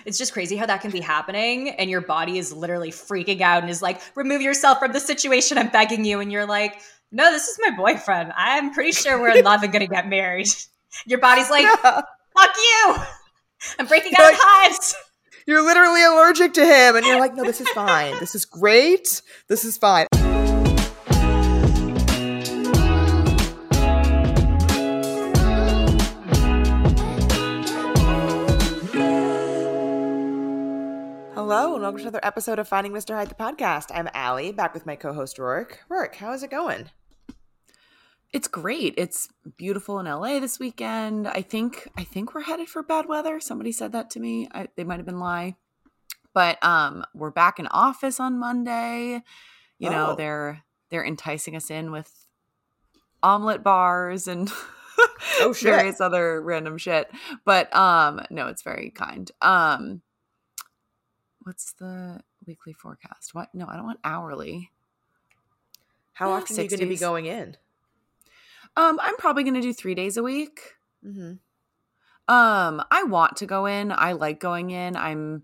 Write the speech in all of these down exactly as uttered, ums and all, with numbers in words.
It's just crazy how that can be happening and your body is literally freaking out and is like, remove yourself from the situation, I'm begging you. And you're like, no, this is my boyfriend. I'm pretty sure we're in love and going to get married. Your body's like, Yeah. fuck you. I'm breaking You're out like- in hives. You're literally allergic to him. And you're like, no, this is fine. This is great. This is fine. Hello, and welcome to another episode of Finding Mister Hyde, the podcast. I'm Allie, back with my co-host, Rourke. Rourke, how is it going? It's great. It's beautiful in L A this weekend. I think I think we're headed for bad weather. Somebody said that to me. I, they might have been lie. But um, we're back in office on Monday. You Oh. know, they're they're enticing us in with omelet bars and Oh, shit. various other random shit. But um, no, it's very kind. Um, what's the weekly forecast? What? No, I don't want hourly. How Yeah, often are you going to be sixties. going in? Um, I'm probably going to do three days a week. Mm-hmm. Um, I want to go in. I like going in. I'm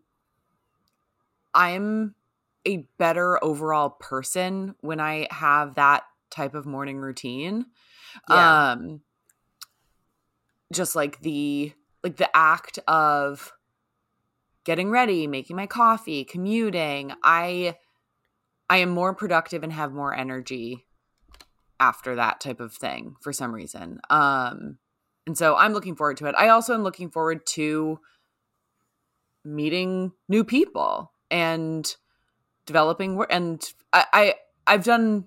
I'm a better overall person when I have that type of morning routine. Yeah. Um just like the like the act of getting ready, making my coffee, commuting. I I am more productive and have more energy after that type of thing for some reason. Um, and so I'm looking forward to it. I also am looking forward to meeting new people and developing work. And I, I, I've done,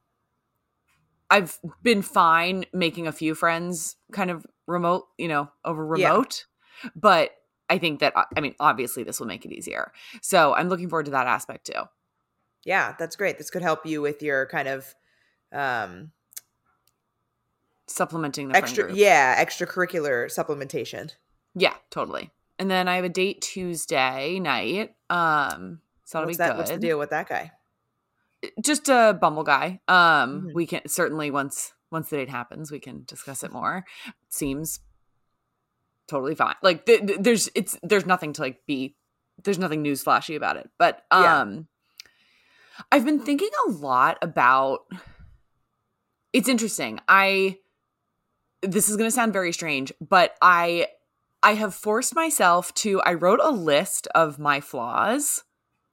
I've been fine making a few friends kind of remote, you know, over remote, but I think that, I mean, obviously this will make it easier. So I'm looking forward to that aspect too. Yeah, that's great. This could help you with your kind of um, Supplementing the friend extra, group. yeah, extracurricular supplementation. Yeah, totally. And then I have a date Tuesday night. Um, so that'll What's be that? good. What's the deal with that guy? Just a Bumble guy. Um, Mhm. we can certainly once once the date happens, we can discuss it more. It seems totally fine. Like th- th- there's it's there's nothing to like be. There's nothing newsflashy about it. But Yeah. um, I've been thinking a lot about. It's interesting. I. This is going to sound very strange, but I I have forced myself to I wrote a list of my flaws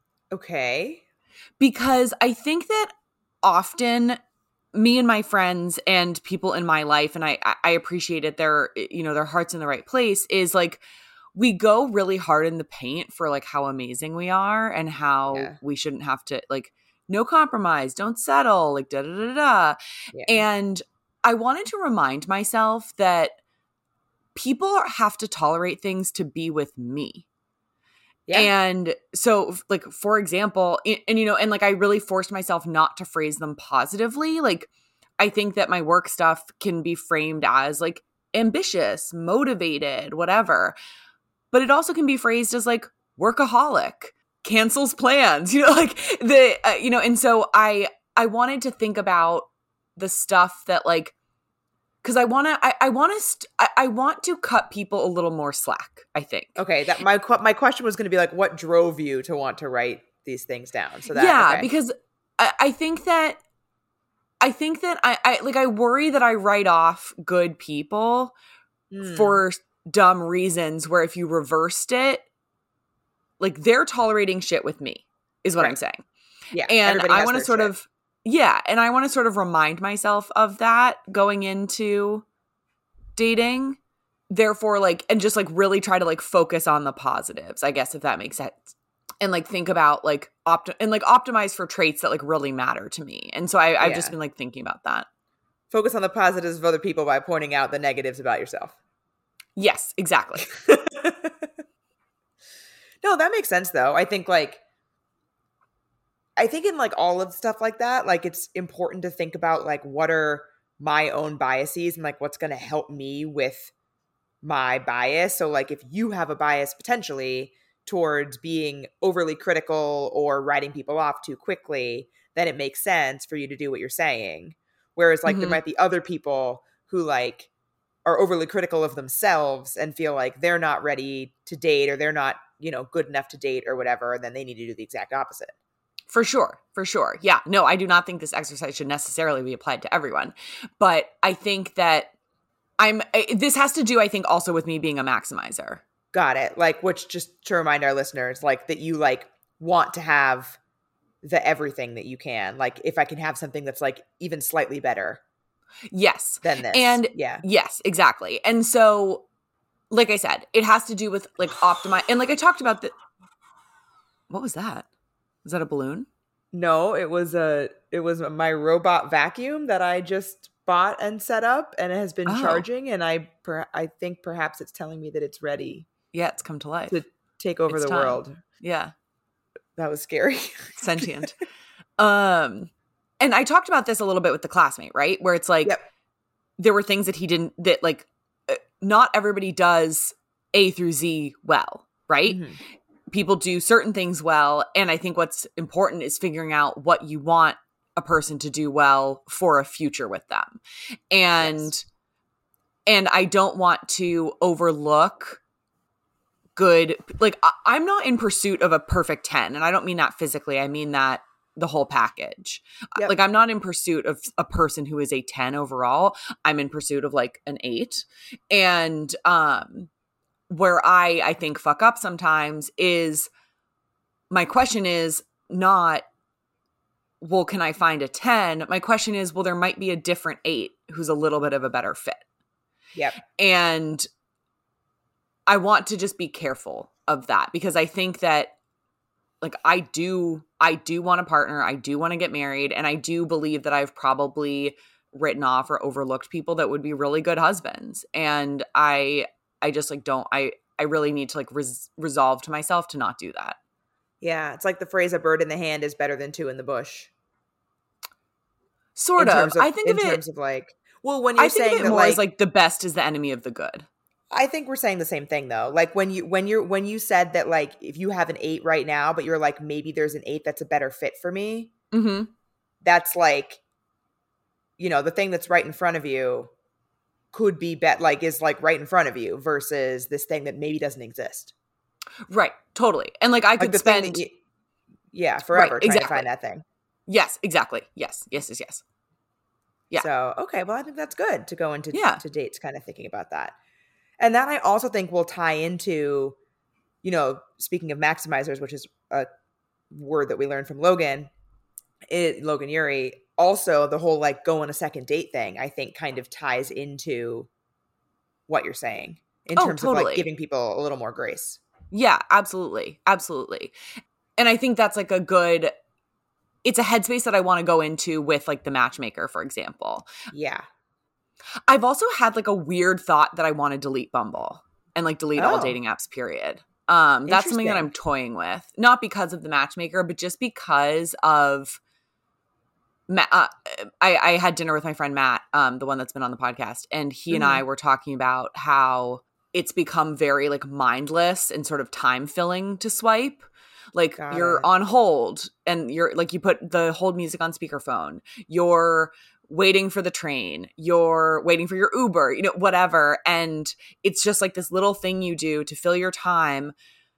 Okay. because I think that often me and my friends and people in my life, and I I appreciate it, their you know their heart's in the right place, is like we go really hard in the paint for like how amazing we are and how Yeah. we shouldn't have to like no compromise, don't settle, like da da da da. Yeah. And I wanted to remind myself that people have to tolerate things to be with me. Yeah. And so, f- like, for example, and, and, you know, and like I really forced myself not to phrase them positively. Like, I think that my work stuff can be framed as like ambitious, motivated, whatever. But it also can be phrased as like workaholic, cancels plans, you know, like the, uh, you know, and so I, I wanted to think about the stuff that like, because I want to, I, I want to, st- I, I want to cut people a little more slack, I think. Okay. That my que- my question was going to be like, what drove you to want to write these things down? So that yeah, okay. because I, I think that, I think that I, I, like, I worry that I write off good people Hmm. for dumb reasons where if you reversed it, like they're tolerating shit with me is what Right. I'm saying. yeah, And everybody I has want to their sort shit. of, yeah, and I want to sort of remind myself of that going into dating. Therefore, like, and just like really try to like focus on the positives, I guess, if that makes sense. And like think about like opt and like optimize for traits that like really matter to me. And so I, I've just Yeah. been like thinking about that. Focus on the positives of other people by pointing out the negatives about yourself. Yes, exactly. No, that makes sense though. I think like I think in like all of stuff like that, like it's important to think about like what are my own biases and like what's going to help me with my bias. So like if you have a bias potentially towards being overly critical or writing people off too quickly, then it makes sense for you to do what you're saying. Whereas like there Mhm. might be other people who like are overly critical of themselves and feel like they're not ready to date or they're not you know, good enough to date or whatever, then they need to do the exact opposite. For sure. For sure. Yeah. No, I do not think this exercise should necessarily be applied to everyone. But I think that I'm, I, this has to do, I think, also with me being a maximizer. Got it. Like, which, just to remind our listeners, like that you like want to have the everything that you can. Like, if I can have something that's like even slightly better. Yes. Than this. And yeah. Yes, exactly. And so, like I said, it has to do with like optimize. And like I talked about the, what was that? Was that a balloon? No, it was a, it was my robot vacuum that I just bought and set up, and it has been Oh. charging, and I, per, I think perhaps it's telling me that it's ready. Yeah, it's come to life. To take over It's the time. world. Yeah. That was scary. Sentient. um, and I talked about this a little bit with the classmate, right? Where it's like, Yep. there were things that he didn't, that like, uh, not everybody does A through Z well, right? Mhm. People do certain things well. And I think what's important is figuring out what you want a person to do well for a future with them. And, Yes. and I don't want to overlook good, like I, I'm not in pursuit of a perfect ten. And I don't mean that physically. I mean that the whole package. Yep. Like I'm not in pursuit of a person who is a ten overall. I'm in pursuit of like an eight. And, um, where I, I think fuck up sometimes is my question is not, well, can I find a ten? My question is, well, there might be a different eight who's a little bit of a better fit. Yep. And I want to just be careful of that because I think that like I do, I do want a partner. I do want to get married. And I do believe that I've probably written off or overlooked people that would be really good husbands. And I, I just like don't, I, I really need to like res- resolve to myself to not do that. Yeah. It's like the phrase, a bird in the hand is better than two in the bush. Sort in of. terms of. I think in of it, terms of like, well, when you're I think saying of it that more like, as like the best is the enemy of the good. I think we're saying the same thing though. Like when you, when you're, when you said that like, if you have an eight right now, but you're like, maybe there's an eight that's a better fit for me. Mm-hmm. That's like, you know, the thing that's right in front of you could be bet like is like right in front of you versus this thing that maybe doesn't exist. Right. Totally. And like I Like could the thing spend. that you, yeah, forever Right, trying exactly. to find that thing. Yes, exactly. Yes, yes, yes, yes. Yeah. So, okay, well, I think that's good to go into Yeah. to dates kind of thinking about that. And that I also think will tie into, you know, speaking of maximizers, which is a word that we learned from Logan, it, Logan Ury, also the whole like go on a second date thing, I think kind of ties into what you're saying in Oh, terms of totally. like giving people a little more grace. Yeah, absolutely. Absolutely. And I think that's like a good, it's a headspace that I want to go into with like the matchmaker, for example. Yeah. I've also had like a weird thought that I want to delete Bumble and like delete all Oh. dating apps, period. Um, that's something that I'm Interesting. toying with, not because of the matchmaker, but just because of, Ma- uh, I, I had dinner with my friend Matt, um, the one that's been on the podcast, and he and Mhm. I were talking about how it's become very like mindless and sort of time filling to swipe. Like Got you're it. on hold and you're like, you put the hold music on speakerphone. You're waiting for the train. You're waiting for your Uber, you know, whatever. And it's just like this little thing you do to fill your time.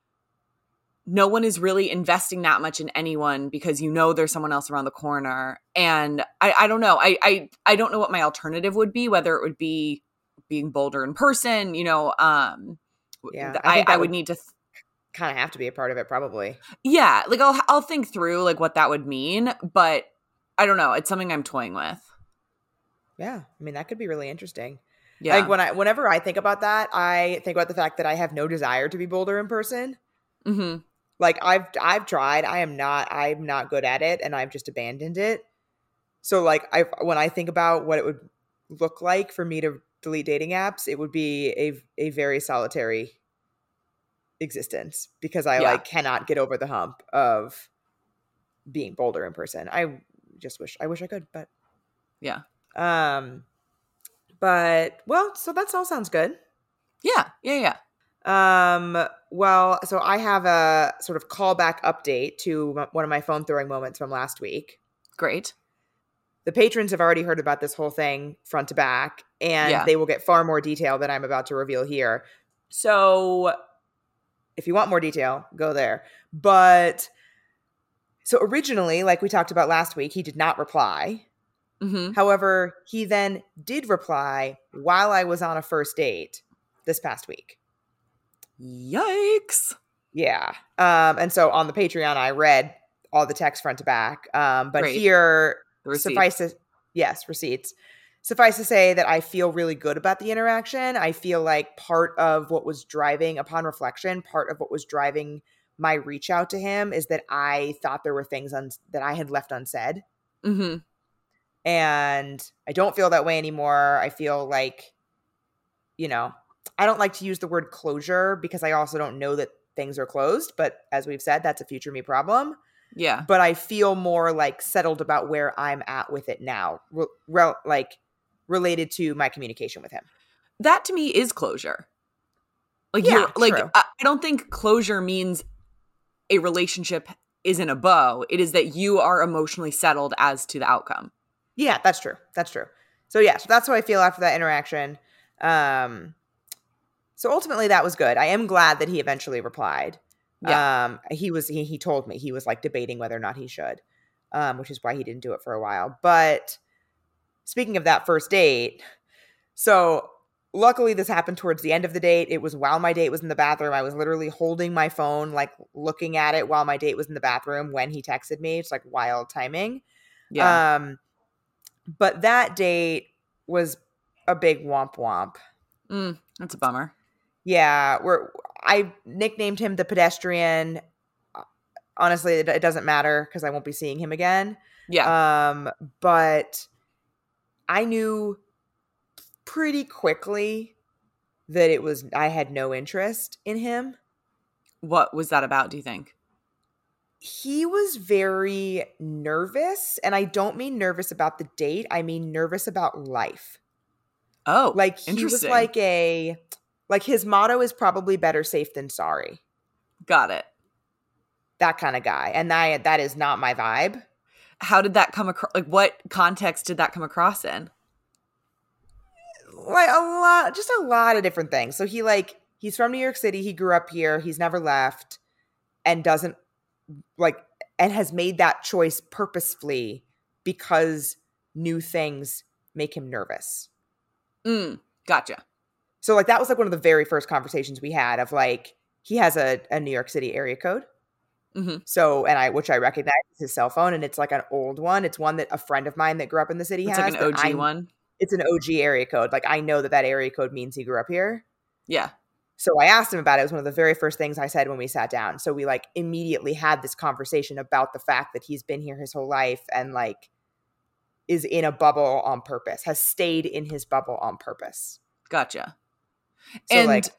No one is really investing that much in anyone because you know there's someone else around the corner. And I, I don't know. I, I I don't know what my alternative would be, whether it would be being bolder in person, you know. Um, Yeah, th- I I, think I, that would would- need to th- Kind of have to be a part of it, probably. yeah, like I'll I'll think through like what that would mean, but I don't know. It's something I'm toying with. Yeah, I mean that could be really interesting. Yeah. Like when I, whenever I think about that, I think about the fact that I have no desire to be bolder in person. mm-hmm. Like I've, I've tried. I am not, I'm not good at it, and I've just abandoned it. So like, I, when I think about what it would look like for me to delete dating apps, it would be a, a very solitary existence because I Yeah. like cannot get over the hump of being bolder in person. I just wish, I wish I could, but Yeah. um, but well, so that all sounds good. Yeah. Yeah. Yeah. Um, well, so I have a sort of callback update to m- one of my phone throwing moments from last week. Great. The patrons have already heard about this whole thing front to back, and Yeah. they will get far more detail than I'm about to reveal here. So if you want more detail, go there. But so originally, like we talked about last week, he did not reply. Mm-hmm. However, he then did reply while I was on a first date this past week. Yikes. Yeah. Um, and so on the Patreon, I read all the text front to back. Um, but Great. here, The receipts. suffice to, yes, receipts. Suffice to say that I feel really good about the interaction. I feel like part of what was driving, upon reflection, part of what was driving my reach out to him is that I thought there were things un- that I had left unsaid. Mm-hmm. And I don't feel that way anymore. I feel like, you know, I don't like to use the word closure because I also don't know that things are closed. But as we've said, that's a future me problem. Yeah. But I feel more like settled about where I'm at with it now, re- re- like related to my communication with him. That to me is closure. Like, Yeah, you're, like true. I I don't think closure means a relationship is in a bow. It is that you are emotionally settled as to the outcome. Yeah, that's true. That's true. So yeah, so that's how I feel after that interaction. Um, so ultimately that was good. I am glad that he eventually replied. Yeah. Um, he was, he, he told me he was like debating whether or not he should, um, which is why he didn't do it for a while. But speaking of that first date, so luckily this happened towards the end of the date. It was while my date was in the bathroom. I was literally holding my phone, like looking at it while my date was in the bathroom when he texted me. It's like wild timing. Yeah. Um, but that date was a big womp womp. Mm, that's a bummer. Yeah, we're I nicknamed him the pedestrian. Honestly, it, it doesn't matter because I won't be seeing him again. Yeah. Um, but I knew pretty quickly that it was I had no interest in him. What was that about, do you think? He was very nervous, and I don't mean nervous about the date. I mean nervous about life. Oh, Like he was interesting. like a like his motto is probably better safe than sorry. Got it. That kind of guy. And that that is not my vibe. How did that come across? Like, what context did that come across in? Like a lot, just a lot of different things. So he like he's from New York City. He grew up here. He's never left, and doesn't like and has made that choice purposefully because new things make him nervous. Mm, gotcha. So like that was like one of the very first conversations we had of like he has a, a New York City area code. Mm-hmm. So and I which I recognize is his cell phone, and it's like an old one. It's one that a friend of mine that grew up in the city It's has. like an O that G I- one. It's an O G area code. Like I know that that area code means he grew up here. Yeah. So I asked him about it. It was one of the very first things I said when we sat down. So we like immediately had this conversation about the fact that he's been here his whole life and like is in a bubble on purpose, has stayed in his bubble on purpose. Gotcha. So and like,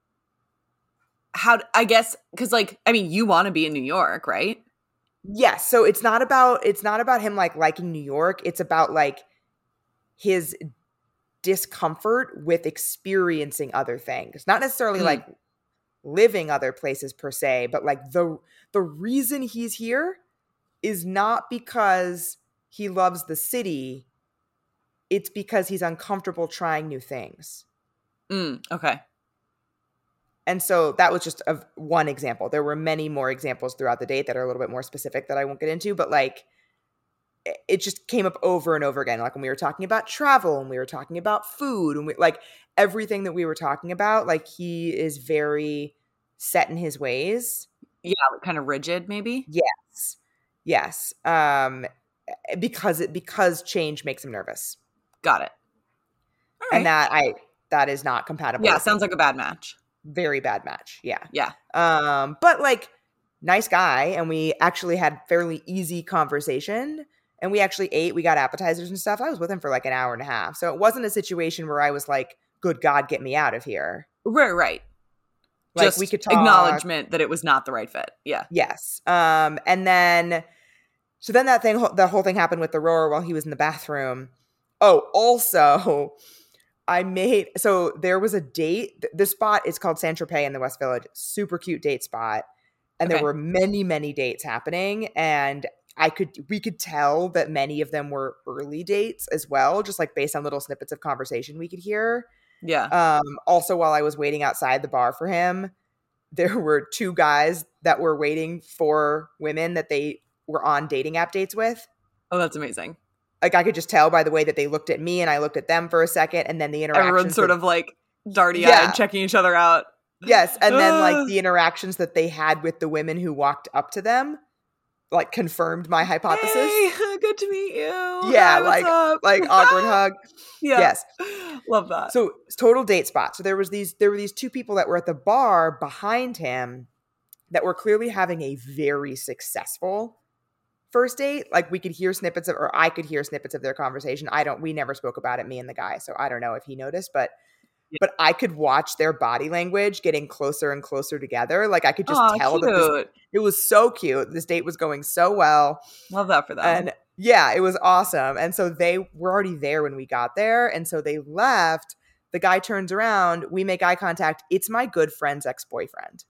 how, I guess, because like, I mean, you want to be in New York, right? yes. So it's not about, it's not about him like liking New York. It's about like his discomfort with experiencing other things, not necessarily Mm. like living other places per se, but like the the reason he's here is not because he loves the city. It's because he's uncomfortable trying new things. Mm, okay. And so that was just a, one example. There were many more examples throughout the date that are a little bit more specific that I won't get into, but like it- it just came up over and over again. Like when we were talking about travel and we were talking about food and we like everything that we were talking about, like he is very set in his ways. Yeah, kind of rigid, maybe. Yes. Yes. Um, because it because change makes him nervous. Got it. All right. And that I that is not compatible. yeah, with sounds me. like a bad match. Very bad match. Yeah. Yeah. Um, but like nice guy, and we actually had fairly easy conversation. And we actually ate, we got appetizers and stuff. I was with him for like an hour and a half. So it wasn't a situation where I was like, good God, get me out of here. Right, right. Like Just we could talk. acknowledgement that it was not the right fit. Yeah. Yes. Um, and then, so then that thing, the whole thing happened with the roar while he was in the bathroom. Oh, also, I made, so there was a date. This spot is called Saint Tropez in the West Village. Super cute date spot. And Okay. there were many, many dates happening. And I could, we could tell that many of them were early dates as well, just like based on little snippets of conversation we could hear. Yeah. Um, also, while I was waiting outside the bar for him, there were two guys that were waiting for women that they were on dating app dates with. Oh, that's amazing. Like I could just tell by the way that they looked at me and I looked at them for a second, and then the interactions. Everyone's sort that, of like darty-eyed, yeah. checking each other out. Yes, and then like the interactions that they had with the women who walked up to them, like confirmed my hypothesis. Hey, good to meet you. Yeah, Hi, what's like up? like awkward hug. Yeah. Yes, love that. so total date spot. So there was these there were these two people that were at the bar behind him that were clearly having a very successful first date. Like we could hear snippets of, or I could hear snippets of their conversation. I don't. We never spoke about it, me and the guy. So I don't know if he noticed, but. But I could watch their body language getting closer and closer together. Like I could just Aw, tell cute. that this, it was so cute. This date was going so well. Love that for them. And yeah, it was awesome. And so they were already there when we got there. And so they left. The guy turns around. We make eye contact. It's my good friend's ex-boyfriend.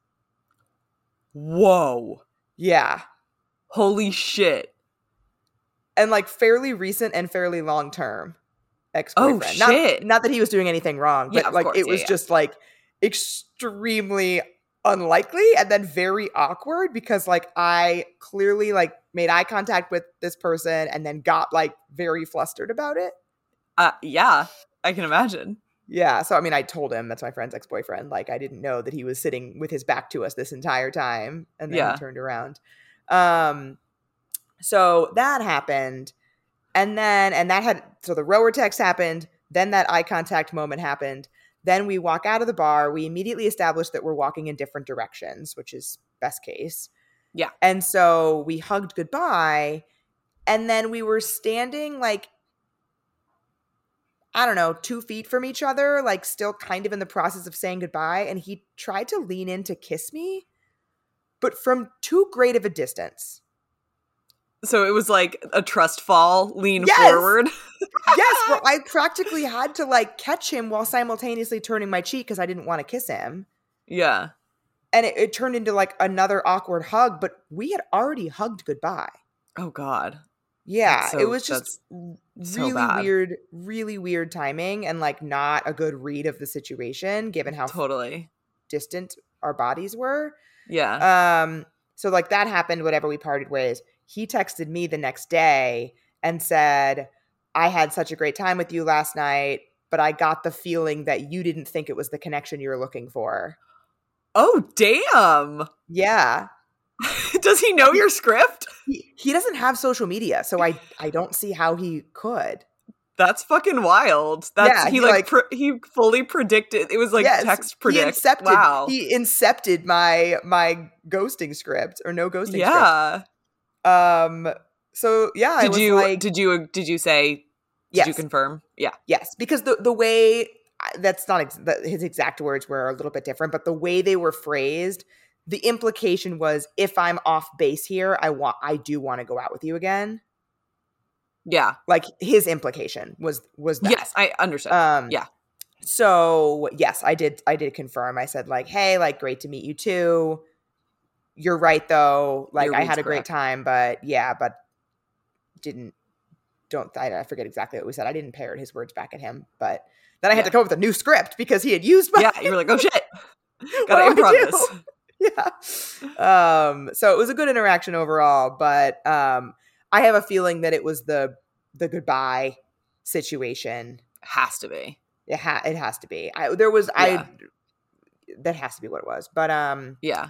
Whoa. Yeah. Holy shit. And like fairly recent and fairly long term. Ex-boyfriend. Oh, shit. Not, not that he was doing anything wrong, but Yeah, of like course. it was Yeah, yeah. just like extremely unlikely and then very awkward because like I clearly like made eye contact with this person and then got like very flustered about it. Uh, yeah, I can imagine. Yeah. So I mean I told him that's my friend's ex-boyfriend. Like I didn't know that he was sitting with his back to us this entire time. And then Yeah. he turned around. Um so that happened. And then, and that had, so the rower text happened, then that eye contact moment happened. Then we walk out of the bar. We immediately establish that we're walking in different directions, which is best case. Yeah. And so we hugged goodbye. And then we were standing like, I don't know, two feet from each other, like still kind of in the process of saying goodbye. And he tried to lean in to kiss me, but from too great of a distance. So it was like a trust fall, lean Yes! forward. Yes, well, I practically had to like catch him while simultaneously turning my cheek because I didn't want to kiss him. Yeah. And it, it turned into like another awkward hug, but we had already hugged goodbye. Oh, God. Yeah, That's so- it was just so really bad. weird, really weird timing and like not a good read of the situation given how Totally. distant our bodies were. Yeah. Um, so like that happened, whatever, we parted ways. He texted me the next day and said, I had such a great time with you last night, but I got the feeling that you didn't think it was the connection you were looking for. Oh, damn. Yeah. Does he know your script? He, he doesn't have social media, so I, I don't see how he could. That's fucking wild. That's Yeah, he, he, like, like- pre- he fully predicted. It was like Yes, text He predict. incepted, Wow. he incepted my my ghosting script or no ghosting yeah. script. Um. So yeah, I Did was you like, did you did you say did yes, you confirm? Yeah. yes, because the the way that's not ex- the, his exact words were a little bit different, but the way they were phrased, the implication was, if I'm off base here, I want I do want to go out with you again. Yeah. Like his implication was was that. Yes, I understood. Um, Yeah. So yes, I did. I did confirm. I said like, "Hey, like, great to meet you too. You're right, though. Like, Your I read's had a great correct. time, but yeah, but didn't. Don't I, I forget exactly what we said. I didn't parrot his words back at him, but then I had Yeah. to come up with a new script because he had used my. Yeah, you were like, "Oh shit. What Got to do I improv do? this." Yeah. Um. So it was a good interaction overall, but um, I have a feeling that it was the the goodbye situation. Has to be. It ha- it has to be. I there was Yeah. I that has to be what it was. But um Yeah.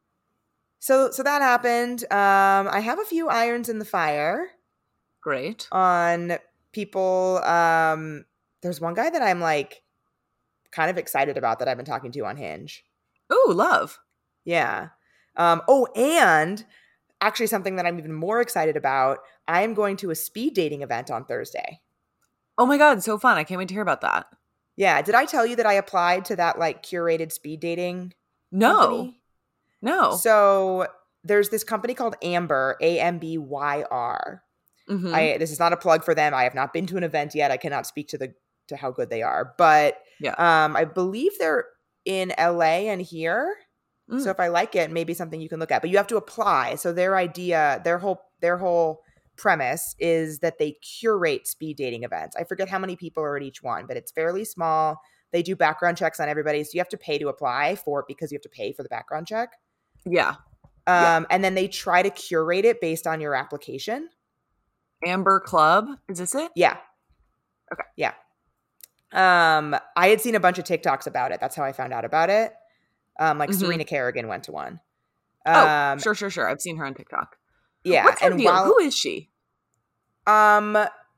so so that happened. Um I have a few irons in the fire Great. on people. Um there's one guy that I'm like kind of excited about that I've been talking to on Hinge. Ooh, love. Yeah. Um oh, and actually something that I'm even more excited about, I am going to a speed dating event on Thursday. Oh my god, so fun. I can't wait to hear about that. Yeah, did I tell you that I applied to that like curated speed dating No. company? No. So there's this company called Amber, A M B Y R. Mhm. I this is not a plug for them. I have not been to an event yet. I cannot speak to the to how good they are, but Yeah. um, I believe they're in L A and here. Mm. So if I like it, maybe something you can look at. But you have to apply. So their idea, their whole their whole premise is that they curate speed dating events. I forget how many people are at each one, but it's fairly small. They do background checks on everybody. So you have to pay to apply for it because you have to pay for the background check. Yeah. Um, Yeah. And then they try to curate it based on your application. Amber Club. Is this it? Yeah. Okay. Yeah. Um, I had seen a bunch of TikToks about it. That's how I found out about it. Um, like Mhm. Serena Kerrigan went to one. Oh, Um, sure, sure, sure. I've seen her on TikTok. yeah. What's her and deal? while Who is she? um,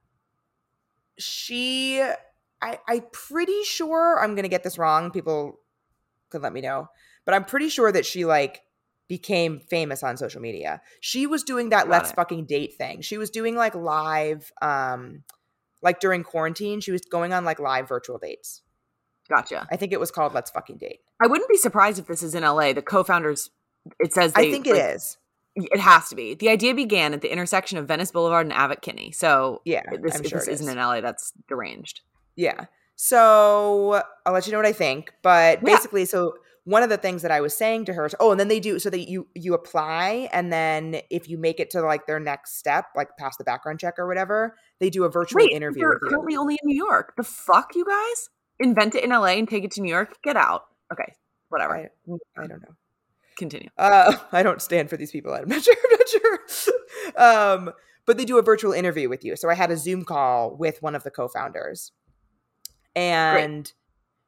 she, I, I'm pretty sure I'm gonna get this wrong. People could let me know, but I'm pretty sure that she like became famous on social media. She was doing that Got let's it. fucking date thing. She was doing like live, um, like during quarantine, she was going on like live virtual dates. Gotcha. I think it was called Let's Fucking Date. I wouldn't be surprised if this is in L A. The co-founders, it says they, I think it like, is. It has to be. The idea began at the intersection of Venice Boulevard and Abbot Kinney. So Yeah, this, I'm if sure this it isn't is. in L A, that's deranged. Yeah. So I'll let you know what I think. But Yeah. basically, so one of the things that I was saying to her is, oh, and then they do, so that you you apply, and then if you make it to like their next step, like pass the background check or whatever, they do a virtual Wait, interview you're with you. currently only in New York. The fuck, you guys? Invent it in L A and take it to New York? Get out. Okay, whatever. I, I don't know. Continue. Uh, I don't stand for these people. I'm not sure. I'm not sure. um, but they do a virtual interview with you. So I had a Zoom call with one of the co-founders, and Great.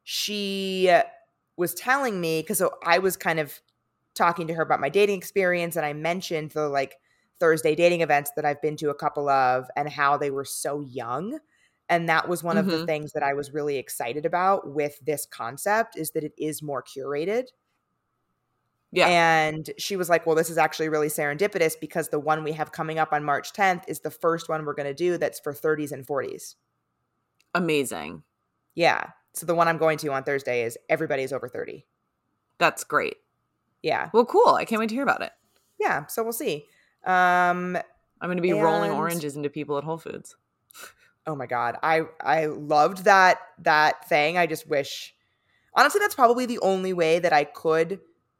she was telling me, because so I was kind of talking to her about my dating experience, and I mentioned the like Thursday dating events that I've been to a couple of, and how they were so young. And that was one mm-hmm. of the things that I was really excited about with this concept, is that it is more curated. Yeah. And she was like, well, this is actually really serendipitous because the one we have coming up on March tenth is the first one we're going to do that's for thirties and forties. Amazing. Yeah. So the one I'm going to on Thursday is everybody's over thirty. That's great. Yeah. Well, cool. I can't wait to hear about it. Yeah. So we'll see. Um, I'm going to be and... rolling oranges into people at Whole Foods. Oh my God. I, I loved that, that thing. I just wish, honestly, that's probably the only way that I could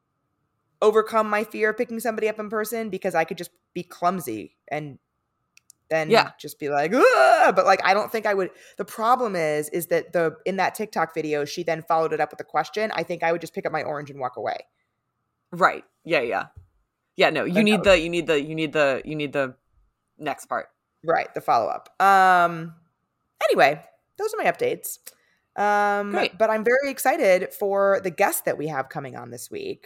overcome my fear of picking somebody up in person, because I could just be clumsy and then yeah. just be like, ugh! But like, I don't think I would. The problem is, is that the, in that TikTok video, she then followed it up with a question. I think I would just pick up my orange and walk away. Right. Yeah. Yeah. Yeah. No, you but need no. the, you need the, you need the, you need the next part. Right. The follow-up. Um, anyway, those are my updates. Um, Great. But I'm very excited for the guest that we have coming on this week.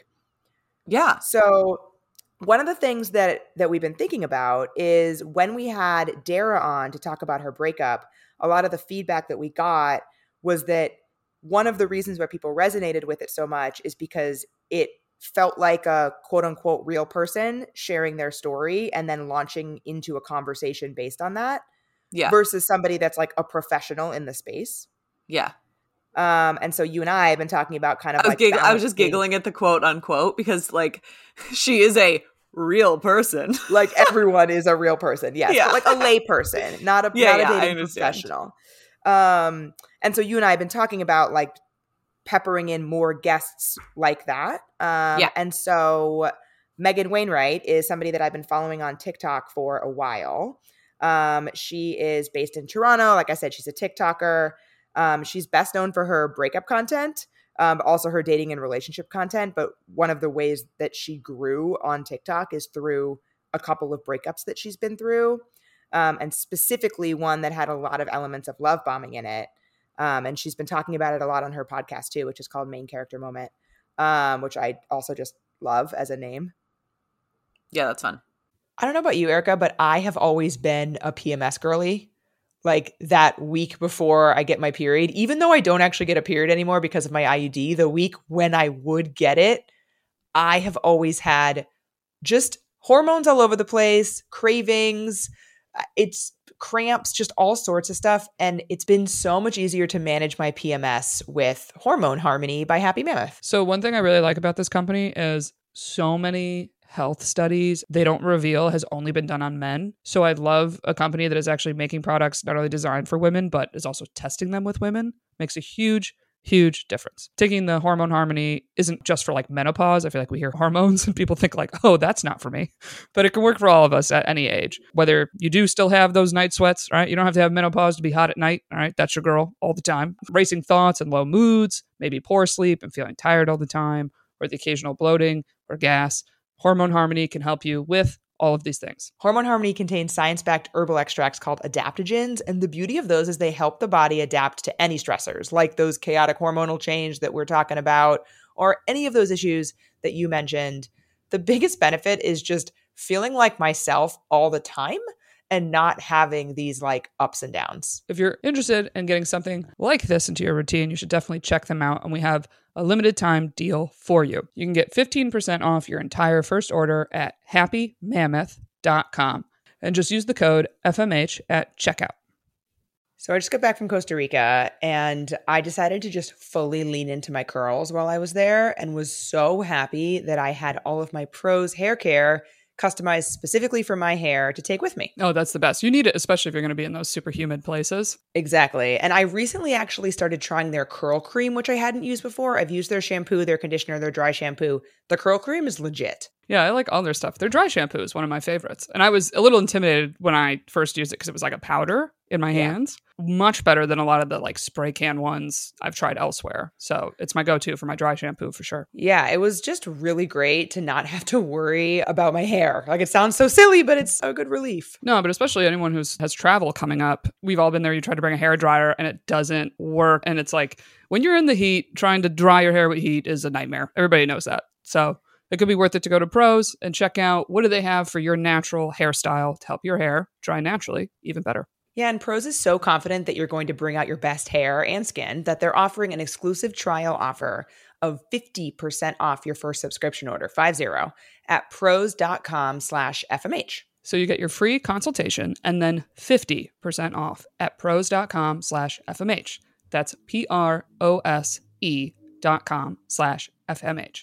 Yeah. So one of the things that that we've been thinking about is when we had Dara on to talk about her breakup, a lot of the feedback that we got was that one of the reasons why people resonated with it so much is because it felt like a quote unquote real person sharing their story and then launching into a conversation based on that. Yeah. Versus somebody that's like a professional in the space. Yeah. Um, and so you and I have been talking about kind of I was like gig- I was just giggling at the quote unquote because like she is a real person. Like everyone is a real person. Yes. Yeah. But like a lay person, not a, yeah, not yeah, a dating professional. Um, and so you and I have been talking about like peppering in more guests like that. Um, yeah. And so Megan Wainwright is somebody that I've been following on TikTok for a while. Um, she is based in Toronto. Like I said, she's a TikToker. Um, she's best known for her breakup content, um, but also her dating and relationship content. But one of the ways that she grew on TikTok is through a couple of breakups that she's been through, um, and specifically one that had a lot of elements of love bombing in it. Um, and she's been talking about it a lot on her podcast too, which is called Main Character Moment, um, which I also just love as a name. Yeah, that's fun. I don't know about you, Erica, but I have always been a P M S girly. Like that week before I get my period, even though I don't actually get a period anymore because of my I U D, the week when I would get it, I have always had just hormones all over the place, cravings, it's cramps, just all sorts of stuff. And it's been so much easier to manage my P M S with Hormone Harmony by Happy Mammoth. So one thing I really like about this company is so many health studies they don't reveal has only been done on men. So I love a company that is actually making products not only designed for women, but is also testing them with women. Makes a huge, Huge difference. Taking the Hormone Harmony isn't just for like menopause. I feel like we hear hormones and people think like, oh, that's not for me. But it can work for all of us at any age. Whether you do still have those night sweats, all right? You don't have to have menopause to be hot at night, all right? That's your girl all the time. Racing thoughts and low moods, maybe poor sleep and feeling tired all the time, or the occasional bloating or gas. Hormone Harmony can help you with all of these things. Hormone Harmony contains science-backed herbal extracts called adaptogens, and the beauty of those is they help the body adapt to any stressors, like those chaotic hormonal change that we're talking about, or any of those issues that you mentioned. The biggest benefit is just feeling like myself all the time and not having these like ups and downs. If you're interested in getting something like this into your routine, you should definitely check them out. And we have a limited time deal for you. You can get fifteen percent off your entire first order at happy mammoth dot com and just use the code F M H at checkout. So I just got back from Costa Rica and I decided to just fully lean into my curls while I was there and was so happy that I had all of my Prose hair care customized specifically for my hair to take with me. Oh, that's the best. You need it, especially if you're going to be in those super humid places. Exactly. And I recently actually started trying their curl cream, which I hadn't used before. I've used their shampoo, their conditioner, their dry shampoo. The curl cream is legit. Yeah, I like all their stuff. Their dry shampoo is one of my favorites. And I was a little intimidated when I first used it because it was like a powder in my Yeah. hands. Much better than a lot of the like spray can ones I've tried elsewhere. So it's my go-to for my dry shampoo for sure. Yeah, it was just really great to not have to worry about my hair. Like it sounds so silly, but it's a good relief. No, but especially anyone who has travel coming up. We've all been there. You try to bring a hair dryer and it doesn't work. And it's like when you're in the heat, trying to dry your hair with heat is a nightmare. Everybody knows that. So it could be worth it to go to Prose and check out what do they have for your natural hairstyle to help your hair dry naturally even better. Yeah, and Prose is so confident that you're going to bring out your best hair and skin that they're offering an exclusive trial offer of fifty percent off your first subscription order, five zero, at prose.com slash FMH. So you get your free consultation and then fifty percent off at prose.com slash FMH. That's P-R-O-S-E dot com slash FMH.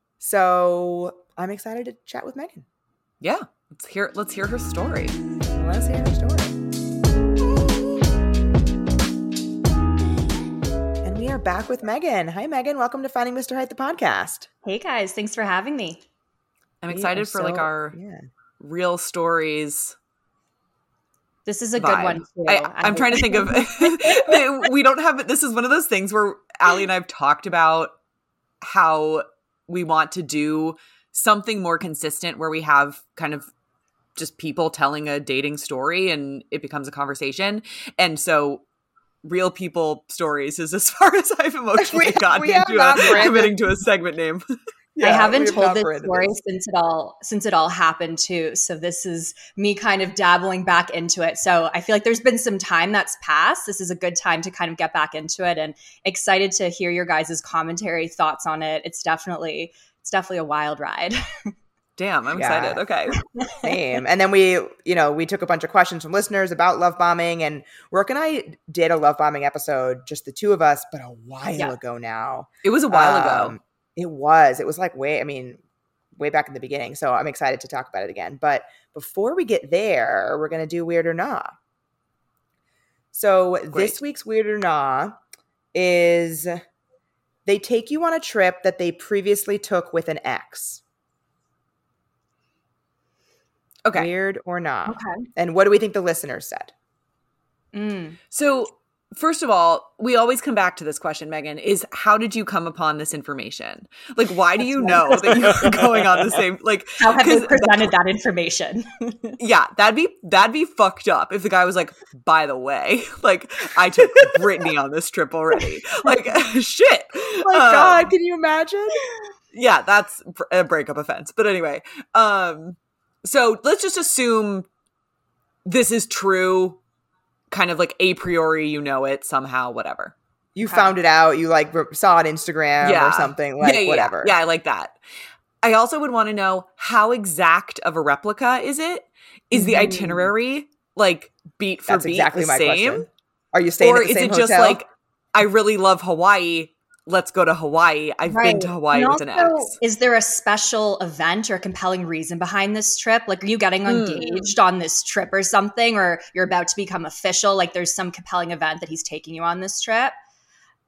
So I'm excited to chat with Megan. Yeah, let's hear let's hear her story. Let's hear her story. And we are back with Megan. Hi, Megan. Welcome to Finding Mister Height, the podcast. Hey guys, thanks for having me. I'm We excited are for like so- our yeah. real stories. This is a vibe. good one too. I, I'm trying to think of we don't have this is one of those things where Allie and I have talked about how we want to do something more consistent where we have kind of just people telling a dating story and it becomes a conversation. And so real people stories is as far as I've emotionally We- gotten we have into not a, branded- committing to a segment name. I haven't we have told not this branded story this. since it all since it all happened too. So this is me kind of dabbling back into it. So I feel like there's been some time that's passed. This is a good time to kind of get back into it and excited to hear your guys' commentary, thoughts on it. It's definitely it's definitely a wild ride. Damn, I'm Yeah. excited. Okay. Same. And then we, you know, we took a bunch of questions from listeners about love bombing, and Rourke and I did a love bombing episode, just the two of us, but a while Yeah. ago now. It was a while ago. Um, It was. It was like way, I mean, way back in the beginning. So I'm excited to talk about it again. But before we get there, we're going to do Weird or Nah. So this Great. week's Weird or Nah is they take you on a trip that they previously took with an ex. Okay. Weird or Nah. Okay. And what do we think the listeners said? Mm. So, first of all, we always come back to this question, Megan, is how did you come upon this information? Like, why do you know that you're going on the same, like, How have they 'cause presented that information? yeah, that'd be, that'd be fucked up if the guy was like, by the way, like, I took Brittany on this trip already. Like, shit. Oh my Um, God, can you imagine? Yeah, that's br- a breakup offense. But anyway, um, so let's just assume this is true, kind of like a priori, you know it somehow, whatever. You Okay. found it out. You like r- saw it on Instagram Yeah. or something, like yeah, yeah, whatever. Yeah, I like that. I also would want to know how exact of a replica is it? Is the Mm. itinerary like beat for That's beat exactly the my same? question. Are you staying Or at the is same it just hotel? like, I really love Hawaii, let's go to Hawaii. I've been to Hawaii And with an also, ex. is there a special event or compelling reason behind this trip? Like, are you getting Hmm. engaged on this trip or something, or you're about to become official? Like, there's some compelling event that he's taking you on this trip.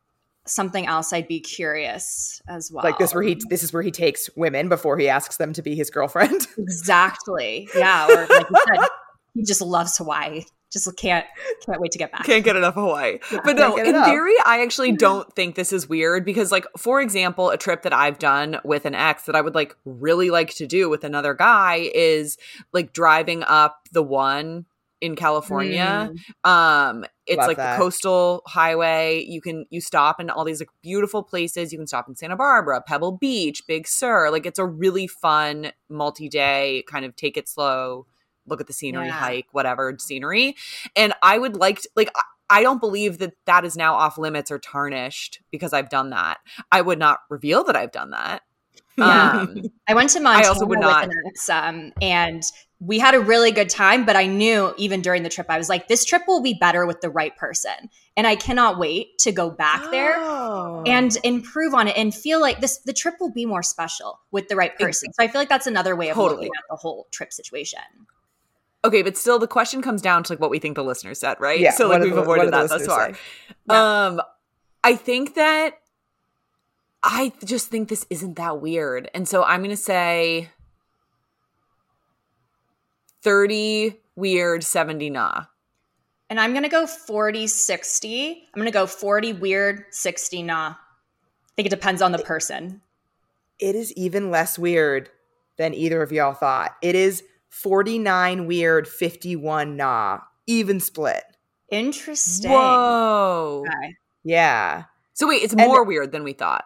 something else I'd be curious as well. Like this where he this is where he takes women before he asks them to be his girlfriend. Exactly. Yeah. Or like you said, he just loves Hawaii. Just can't can't wait to get back. Can't get enough Hawaii. Yeah, but no, in enough. theory, I actually don't think this is weird because, like, for example, a trip that I've done with an ex that I would like really like to do with another guy is like driving up the one in California. Mm. Um, it's Love like that. the coastal highway. You can you stop in all these like beautiful places. You can stop in Santa Barbara, Pebble Beach, Big Sur. Like it's a really fun multi-day kind of take it slow, look at the scenery, Yeah. hike, whatever scenery. And I would like to, like, I don't believe that that is now off limits or tarnished because I've done that. I would not reveal that I've done that. Yeah. Um, I went to Montana also would with not- an ex, um, and we had a really good time, but I knew even during the trip, I was like, this trip will be better with the right person. And I cannot wait to go back there Oh. and improve on it and feel like this, the trip will be more special with the right person. So I feel like that's another way of Totally. looking at the whole trip situation. Okay, but still the question comes down to like what we think the listeners said, right? Yeah, So what like do we've the- what avoided do the that thus listeners far. say? Yeah. Um I think that I just think this isn't that weird. And so I'm going to say thirty weird, seventy nah. And I'm going to go forty, sixty. I'm going to go forty weird, sixty nah. I think it depends on the person. It is even less weird than either of y'all thought. It is forty-nine weird, fifty-one nah. Even split. Interesting. Whoa. Okay. Yeah. So wait, it's And- more weird than we thought.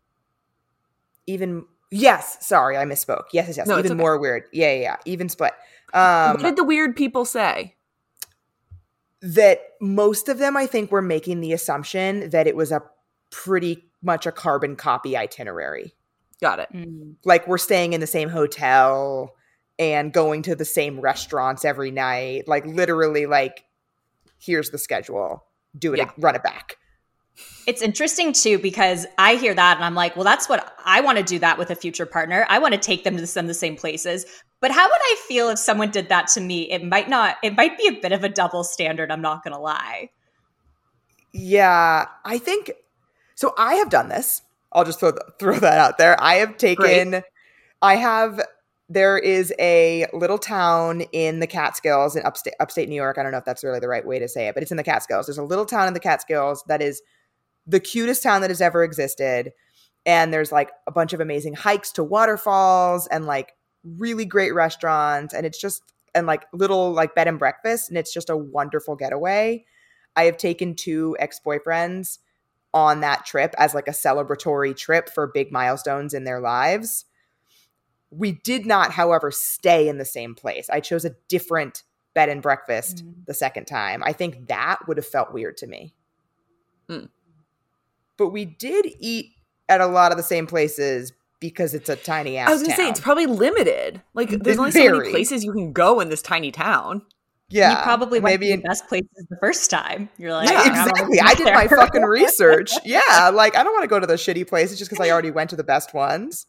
Even yes, sorry, I misspoke. Yes, yes, yes. No, it's Even okay. more weird. Yeah, yeah, yeah. Even split. Um What did the weird people say? that most of them I think were making the assumption that it was a pretty much a carbon copy itinerary. Got it. Mm. Like we're staying in the same hotel and going to the same restaurants every night. Like literally like here's the schedule. Do it Yeah. run it back. It's interesting too, because I hear that and I'm like, well, that's what I want to do that with a future partner. I want to take them to some of the same places. But how would I feel if someone did that to me? It might not, it might be a bit of a double standard. I'm not going to lie. Yeah, I think so. I have done this. I'll just throw th- throw that out there. I have taken. Great. I have. There is a little town in the Catskills in upstate upstate New York. I don't know if that's really the right way to say it, but it's in the Catskills. There's a little town in the Catskills that is the cutest town that has ever existed, and there's like a bunch of amazing hikes to waterfalls and like really great restaurants, and it's just and like little like bed and breakfast, and it's just a wonderful getaway. I have taken two ex-boyfriends on that trip as like a celebratory trip for big milestones in their lives. We did not, however, stay in the same place. I chose a different bed and breakfast Mm. the second time. I think that would have felt weird to me. Hmm. But we did eat at a lot of the same places because it's a tiny ass I was going to say, town. it's probably limited. Like, there's only so Very. many places you can go in this tiny town. Yeah, You probably went maybe to in- the best places the first time. You're like, Yeah, I'm gonna exactly. go I did my there. fucking research. Yeah, like I don't want to go to the shitty places just because I already went to the best ones.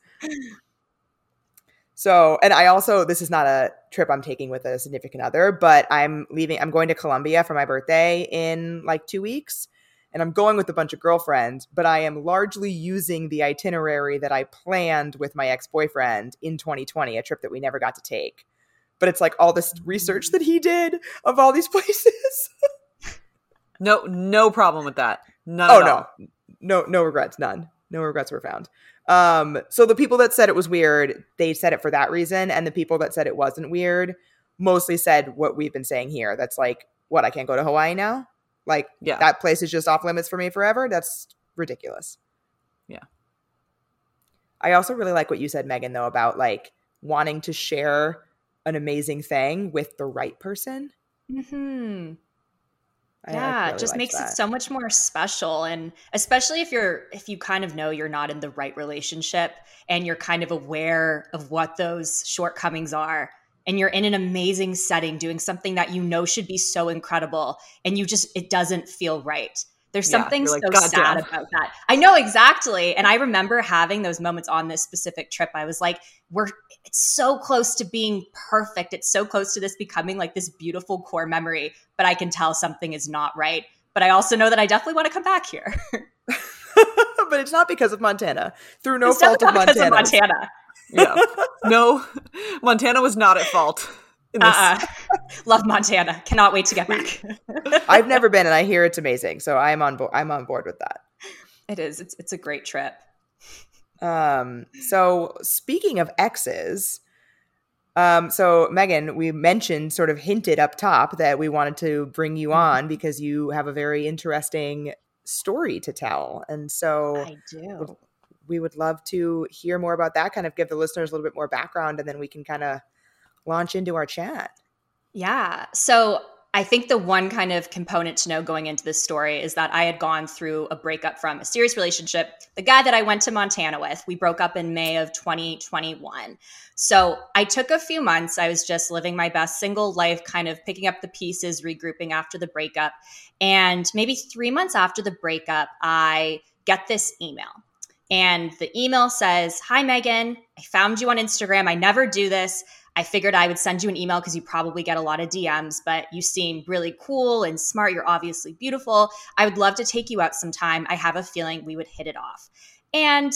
So, and I also, this is not a trip I'm taking with a significant other, but I'm leaving, I'm going to Colombia for my birthday in like two weeks. And I'm going with a bunch of girlfriends, but I am largely using the itinerary that I planned with my ex-boyfriend in twenty twenty, a trip that we never got to take. But it's like all this research that he did of all these places. No, no problem with that. None Oh at all. no, no, no regrets, none. No regrets were found. Um, so the people that said it was weird, they said it for that reason, and the people that said it wasn't weird mostly said what we've been saying here. That's like, what, I can't go to Hawaii now? Like, Yeah. that place is just off limits for me forever? That's ridiculous. Yeah. I also really like what you said, Megan, though, about like wanting to share an amazing thing with the right person. Hmm. I- I Yeah, really it just liked makes that. it so much more special. And especially if you're, if you kind of know you're not in the right relationship and you're kind of aware of what those shortcomings are, and you're in an amazing setting doing something that you know should be so incredible, and you just, it doesn't feel right. There's Yeah, something you're like, so "God sad damn." about that. I know exactly. And I remember having those moments on this specific trip. I was like, we're, it's so close to being perfect. It's so close to this becoming like this beautiful core memory, but I can tell something is not right. But I also know that I definitely want to come back here. but it's not because of Montana. Through no It's fault of definitely not because of Montana. Montana. Yeah. No, Montana was not at fault. In this. Uh-uh. Love Montana. Cannot wait to get back. I've never been, and I hear it's amazing. So I'm on board. I'm on board with that. It is. It's it's a great trip. Um. So speaking of exes, um. So Megan, we mentioned, sort of hinted up top that we wanted to bring you on because you have a very interesting story to tell, and so I do. we would love to hear more about that. Kind of give the listeners a little bit more background, and then we can kind of launch into our chat. Yeah. So I think the one kind of component to know going into this story is that I had gone through a breakup from a serious relationship. The guy that I went to Montana with, we broke up in May of twenty twenty-one. So I took a few months. I was just living my best single life, kind of picking up the pieces, regrouping after the breakup. And maybe three months after the breakup, I get this email. And the email says, "Hi, Megan. I found you on Instagram. I never do this. I figured I would send you an email because you probably get a lot of D Ms, but you seem really cool and smart. You're obviously beautiful. I would love to take you out sometime. I have a feeling we would hit it off." And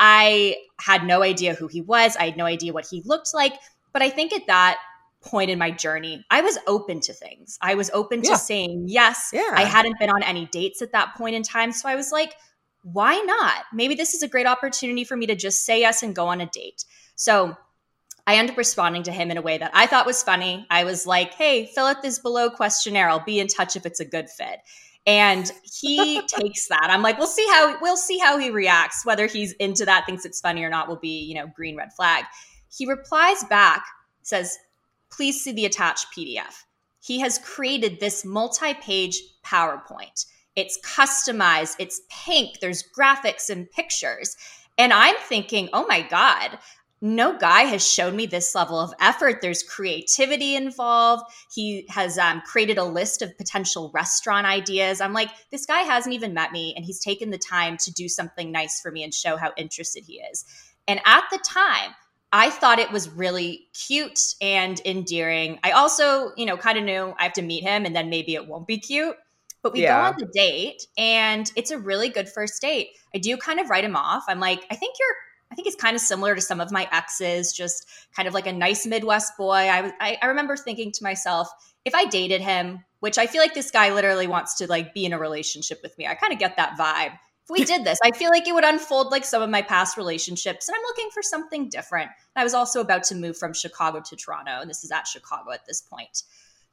I had no idea who he was. I had no idea what he looked like. But I think at that point in my journey, I was open to things. I was open to Yeah. saying yes. Yeah. I hadn't been on any dates at that point in time. So I was like, why not? Maybe this is a great opportunity for me to just say yes and go on a date. So I ended up responding to him in a way that I thought was funny. I was like, "Hey, fill out this below questionnaire. I'll be in touch if it's a good fit." And he takes that. I'm like, we'll see how we'll see how he reacts. Whether he's into that, thinks it's funny or not, will be, you know, green, red flag. He replies back, says, "Please see the attached P D F." He has created this multi-page PowerPoint. It's customized. It's pink. There's graphics and pictures. And I'm thinking, oh my God, no guy has shown me this level of effort. There's creativity involved. He has um, created a list of potential restaurant ideas. I'm like, this guy hasn't even met me, and he's taken the time to do something nice for me and show how interested he is. And at the time, I thought it was really cute and endearing. I also, you know, kind of knew I have to meet him and then maybe it won't be cute. But we Yeah. go on the date, and it's a really good first date. I do kind of write him off. I'm like, I think you're I think he's kind of similar to some of my exes, just kind of like a nice Midwest boy. I, was, I, I remember thinking to myself, if I dated him, which I feel like this guy literally wants to like be in a relationship with me. I kind of get that vibe. If we did this, I feel like it would unfold like some of my past relationships, and I'm looking for something different. I was also about to move from Chicago to Toronto, and this is at Chicago at this point.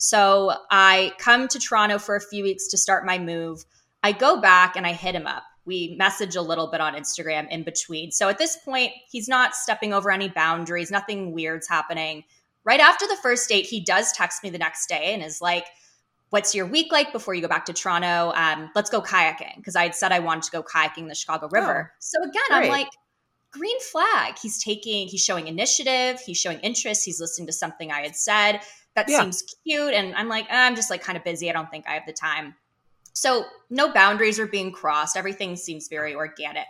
So I come to Toronto for a few weeks to start my move. I go back and I hit him up. We message a little bit on Instagram in between. So at this point, he's not stepping over any boundaries. Nothing weird's happening. Right after the first date, he does text me the next day and is like, "What's your week like before you go back to Toronto? Um, let's go kayaking." Because I had said I wanted to go kayaking the Chicago River. Oh, so again, great. I'm like, green flag. He's taking, he's showing initiative. He's showing interest. He's listening to something I had said. That Yeah. seems cute. And I'm like, I'm just like kind of busy. I don't think I have the time. So no boundaries are being crossed. Everything seems very organic.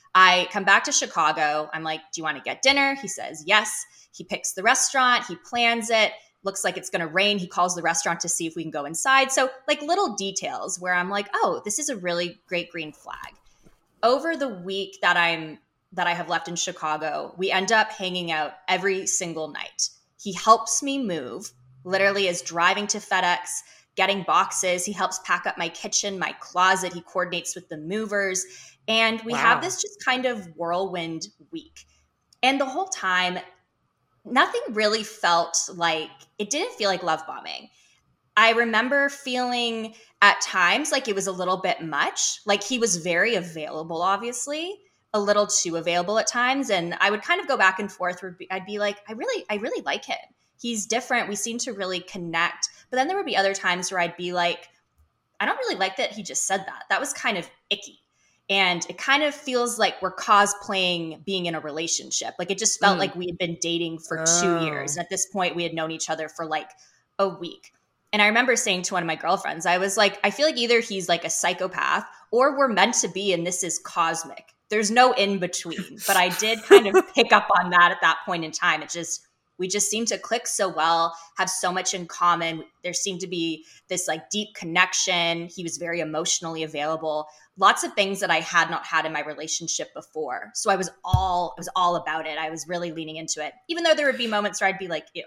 I come back to Chicago. I'm like, "Do you want to get dinner?" He says, yes. He picks the restaurant. He plans it. Looks like it's going to rain. He calls the restaurant to see if we can go inside. So like little details where I'm like, oh, this is a really great green flag. Over the week that I'm that I have left in Chicago, we end up hanging out every single night. He helps me move, literally is driving to FedEx, getting boxes. He helps pack up my kitchen, my closet. He coordinates with the movers. And we Wow. have this just kind of whirlwind week. And the whole time, nothing really felt like, it didn't feel like love bombing. I remember feeling at times like it was a little bit much. Like he was very available, obviously, a little too available at times. And I would kind of go back and forth where I'd be like, I really, I really like him. He's different. We seem to really connect. But then there would be other times where I'd be like, I don't really like that he just said that. That was kind of icky. And it kind of feels like we're cosplaying being in a relationship. Like it just felt Mm. like we had been dating for Oh. two years. And at this point, we had known each other for like a week. And I remember saying to one of my girlfriends, I was like, I feel like either he's like a psychopath or we're meant to be and this is cosmic. There's no in between. But I did kind of pick up on that at that point in time. It just We just seemed to click so well, have so much in common. There seemed to be this like deep connection. He was very emotionally available. Lots of things that I had not had in my relationship before. So I was all, I was all about it. I was really leaning into it, even though there would be moments where I'd be like, ew.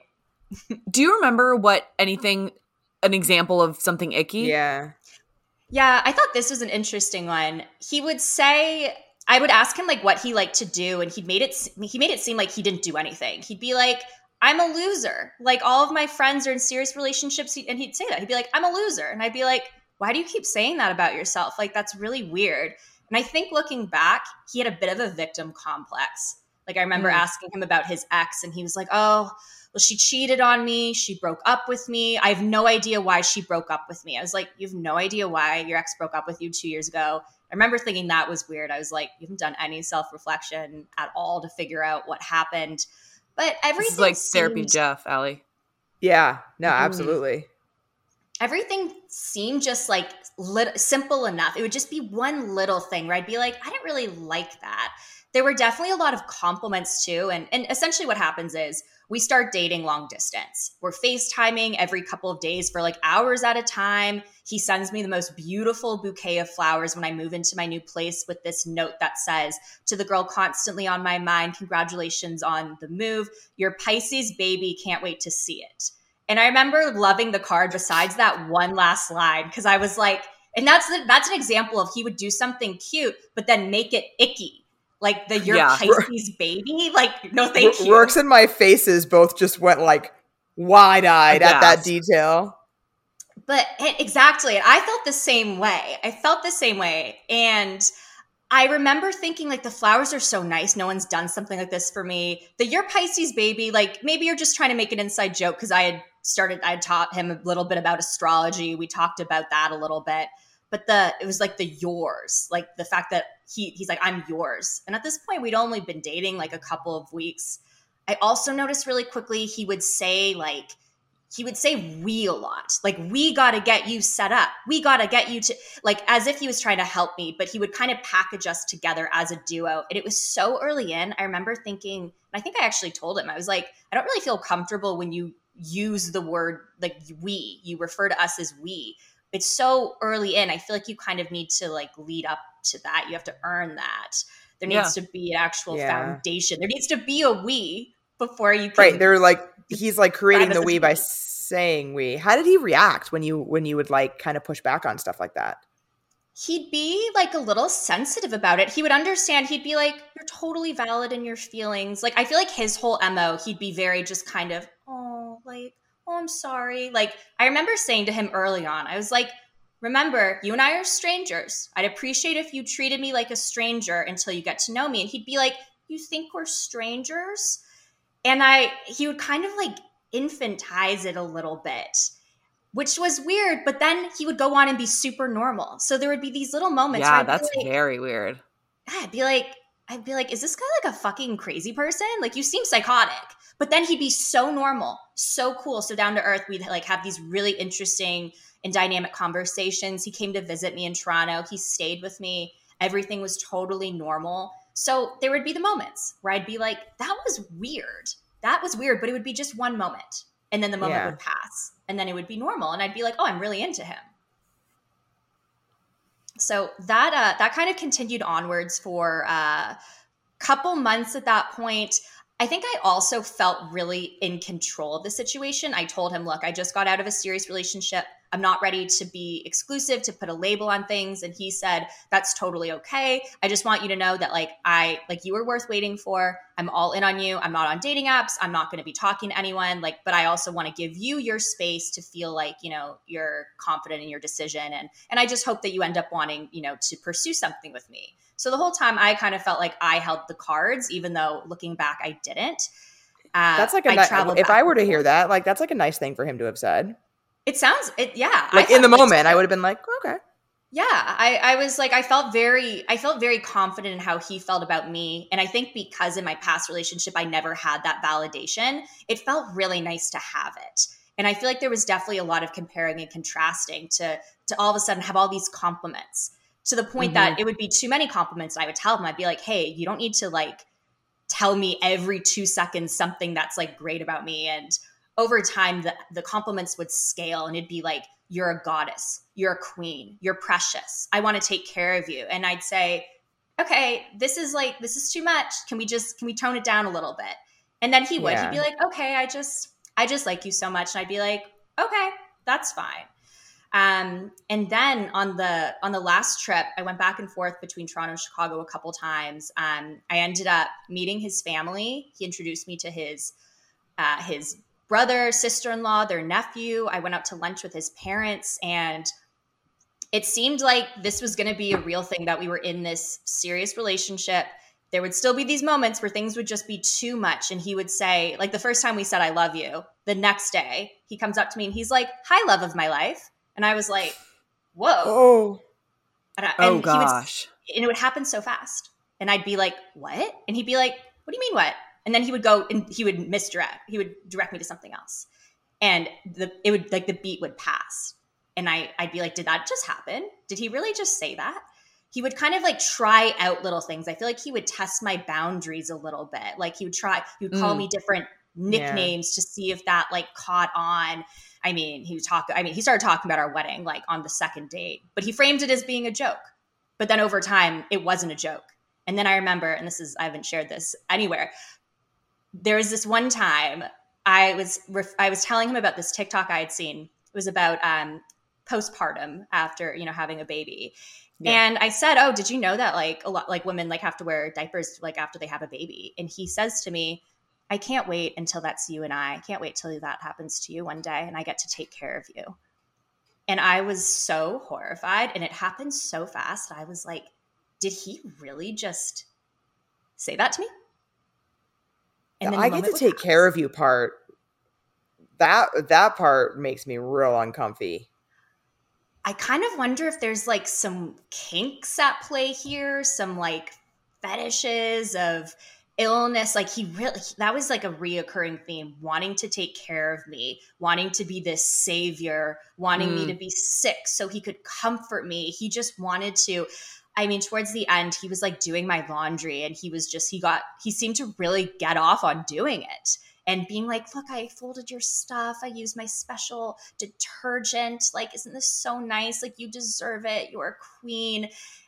Do you remember what anything, an example of something icky? Yeah. Yeah, I thought this was an interesting one. He would say, I would ask him like what he liked to do, and he made it he made it seem like he didn't do anything. He'd be like, I'm a loser. Like all of my friends are in serious relationships, and he'd say that. He'd be like, I'm a loser. And I'd be like, why do you keep saying that about yourself? Like, that's really weird. And I think looking back, he had a bit of a victim complex. Like I remember mm. asking him about his ex, and he was like, oh, well, she cheated on me. She broke up with me. I have no idea why she broke up with me. I was like, you have no idea why your ex broke up with you two years ago. I remember thinking that was weird. I was like, you haven't done any self-reflection at all to figure out what happened. But everything This is like seemed, therapy Jeff, Allie. Yeah, no, absolutely. Everything seemed just like lit- simple enough. It would just be one little thing where I'd be like, I didn't really like that. There were definitely a lot of compliments too. And, and essentially what happens is we start dating long distance. We're FaceTiming every couple of days for like hours at a time. He sends me the most beautiful bouquet of flowers when I move into my new place with this note that says, to the girl constantly on my mind, congratulations on the move. Your Pisces baby, can't wait to see it. And I remember loving the card besides that one last line, because I was like, and that's the, that's an example of he would do something cute, but then make it icky. Like the your yeah. Pisces baby, like no thank you. Rourke's and my faces both just went like wide-eyed at that detail. But exactly, I felt the same way. I felt the same way, and I remember thinking like the flowers are so nice. No one's done something like this for me. The your Pisces baby, like maybe you're just trying to make an inside joke because I had started. I had taught him a little bit about astrology. We talked about that a little bit. But the it was like the yours, like the fact that he he's like, I'm yours. And at this point, we'd only been dating like a couple of weeks. I also noticed really quickly he would say like, he would say we a lot. Like, we got to get you set up. We got to get you to, like, as if he was trying to help me, but he would kind of package us together as a duo. And it was so early in. I remember thinking, and I think I actually told him, I was like, I don't really feel comfortable when you use the word like we, you refer to us as we. It's so early in. I feel like you kind of need to like lead up to that. You have to earn that. There needs yeah. to be an actual yeah. foundation. There needs to be a we before you can. Right. They're like, he's like creating the we by saying we. How did he react when you, when you would like kind of push back on stuff like that? He'd be like a little sensitive about it. He would understand. He'd be like, you're totally valid in your feelings. Like, I feel like his whole M O, he'd be very just kind of, oh, like, oh, I'm sorry. Like, I remember saying to him early on, I was like, remember, you and I are strangers. I'd appreciate if you treated me like a stranger until you get to know me. And he'd be like, you think we're strangers? And I, he would kind of like infantize it a little bit, which was weird. But then he would go on and be super normal. So there would be these little moments. Yeah, where that's like, very weird. I'd be like, I'd be like, is this guy like a fucking crazy person? Like, you seem psychotic. But then he'd be so normal, so cool, so down to earth. We'd like have these really interesting and dynamic conversations. He came to visit me in Toronto. He stayed with me. Everything was totally normal. So there would be the moments where I'd be like, that was weird. That was weird, but it would be just one moment. And then the moment yeah. would pass. And then it would be normal. And I'd be like, oh, I'm really into him. So that uh, that kind of continued onwards for a uh, couple months at that point. I think I also felt really in control of the situation. I told him, look, I just got out of a serious relationship. I'm not ready to be exclusive, to put a label on things. And he said, that's totally okay. I just want you to know that like I, like you were worth waiting for. I'm all in on you. I'm not on dating apps. I'm not going to be talking to anyone. Like, but I also want to give you your space to feel like, you know, you're confident in your decision. And, and I just hope that you end up wanting, you know, to pursue something with me. So the whole time I kind of felt like I held the cards, even though looking back, I didn't. Uh, that's like a, ni- if I were to hear that, like, that's like a nice thing for him to have said. It sounds, it, yeah. Like in the moment, I would have been like, okay. Yeah, I, I was like, I felt very, I felt very confident in how he felt about me. And I think because in my past relationship, I never had that validation, it felt really nice to have it. And I feel like there was definitely a lot of comparing and contrasting to, to all of a sudden have all these compliments to the point mm-hmm. that it would be too many compliments. And I would tell him, I'd be like, hey, you don't need to like tell me every two seconds something that's like great about me. And over time, the, the compliments would scale and it'd be like, you're a goddess, you're a queen, you're precious. I want to take care of you. And I'd say, okay, this is like, this is too much. Can we just, can we tone it down a little bit? And then he would, Yeah. he'd be like, okay, I just, I just like you so much. And I'd be like, okay, that's fine. Um, and then on the on the last trip, I went back and forth between Toronto and Chicago a couple times. Um, I ended up meeting his family. He introduced me to his uh, his brother, sister-in-law, their nephew. I went out to lunch with his parents, and it seemed like this was going to be a real thing, that we were in this serious relationship. There would still be these moments where things would just be too much. And he would say, like the first time we said, I love you, the next day he comes up to me and he's like, hi, love of my life. And I was like, whoa. Oh, and I, oh and gosh. He would, and it would happen so fast. And I'd be like, what? And he'd be like, what do you mean what? And then he would go and he would misdirect. He would direct me to something else. And the it would like the beat would pass. And I, I'd be like, did that just happen? Did he really just say that? He would kind of like try out little things. I feel like he would test my boundaries a little bit. Like he would try, he would call Mm. me different nicknames yeah. to see if that like caught on. I mean, he would talk, I mean, he started talking about our wedding like on the second date, but he framed it as being a joke. But then over time, it wasn't a joke. And then I remember, and this is, I haven't shared this anywhere. There was this one time I was, I was telling him about this TikTok I had seen. It was about um, postpartum after, you know, having a baby. Yeah. And I said, oh, did you know that like a lot, like women like have to wear diapers like after they have a baby? And he says to me, I can't wait until that's you and I. I can't wait till that happens to you one day and I get to take care of you. And I was so horrified, and it happened so fast. I was like, did he really just say that to me? And the I get to take pass. care of you part. That that part makes me real uncomfy. I kind of wonder if there's like some kinks at play here, some like fetishes of illness. Like he really, that was like a reoccurring theme, wanting to take care of me, wanting to be this savior, wanting mm. me to be sick so he could comfort me. He just wanted to, I mean, towards the end, he was like doing my laundry, and he was just, he got, he seemed to really get off on doing it. And being like, look, I folded your stuff. I used my special detergent. Like, isn't this so nice? Like, you deserve it. You're a queen.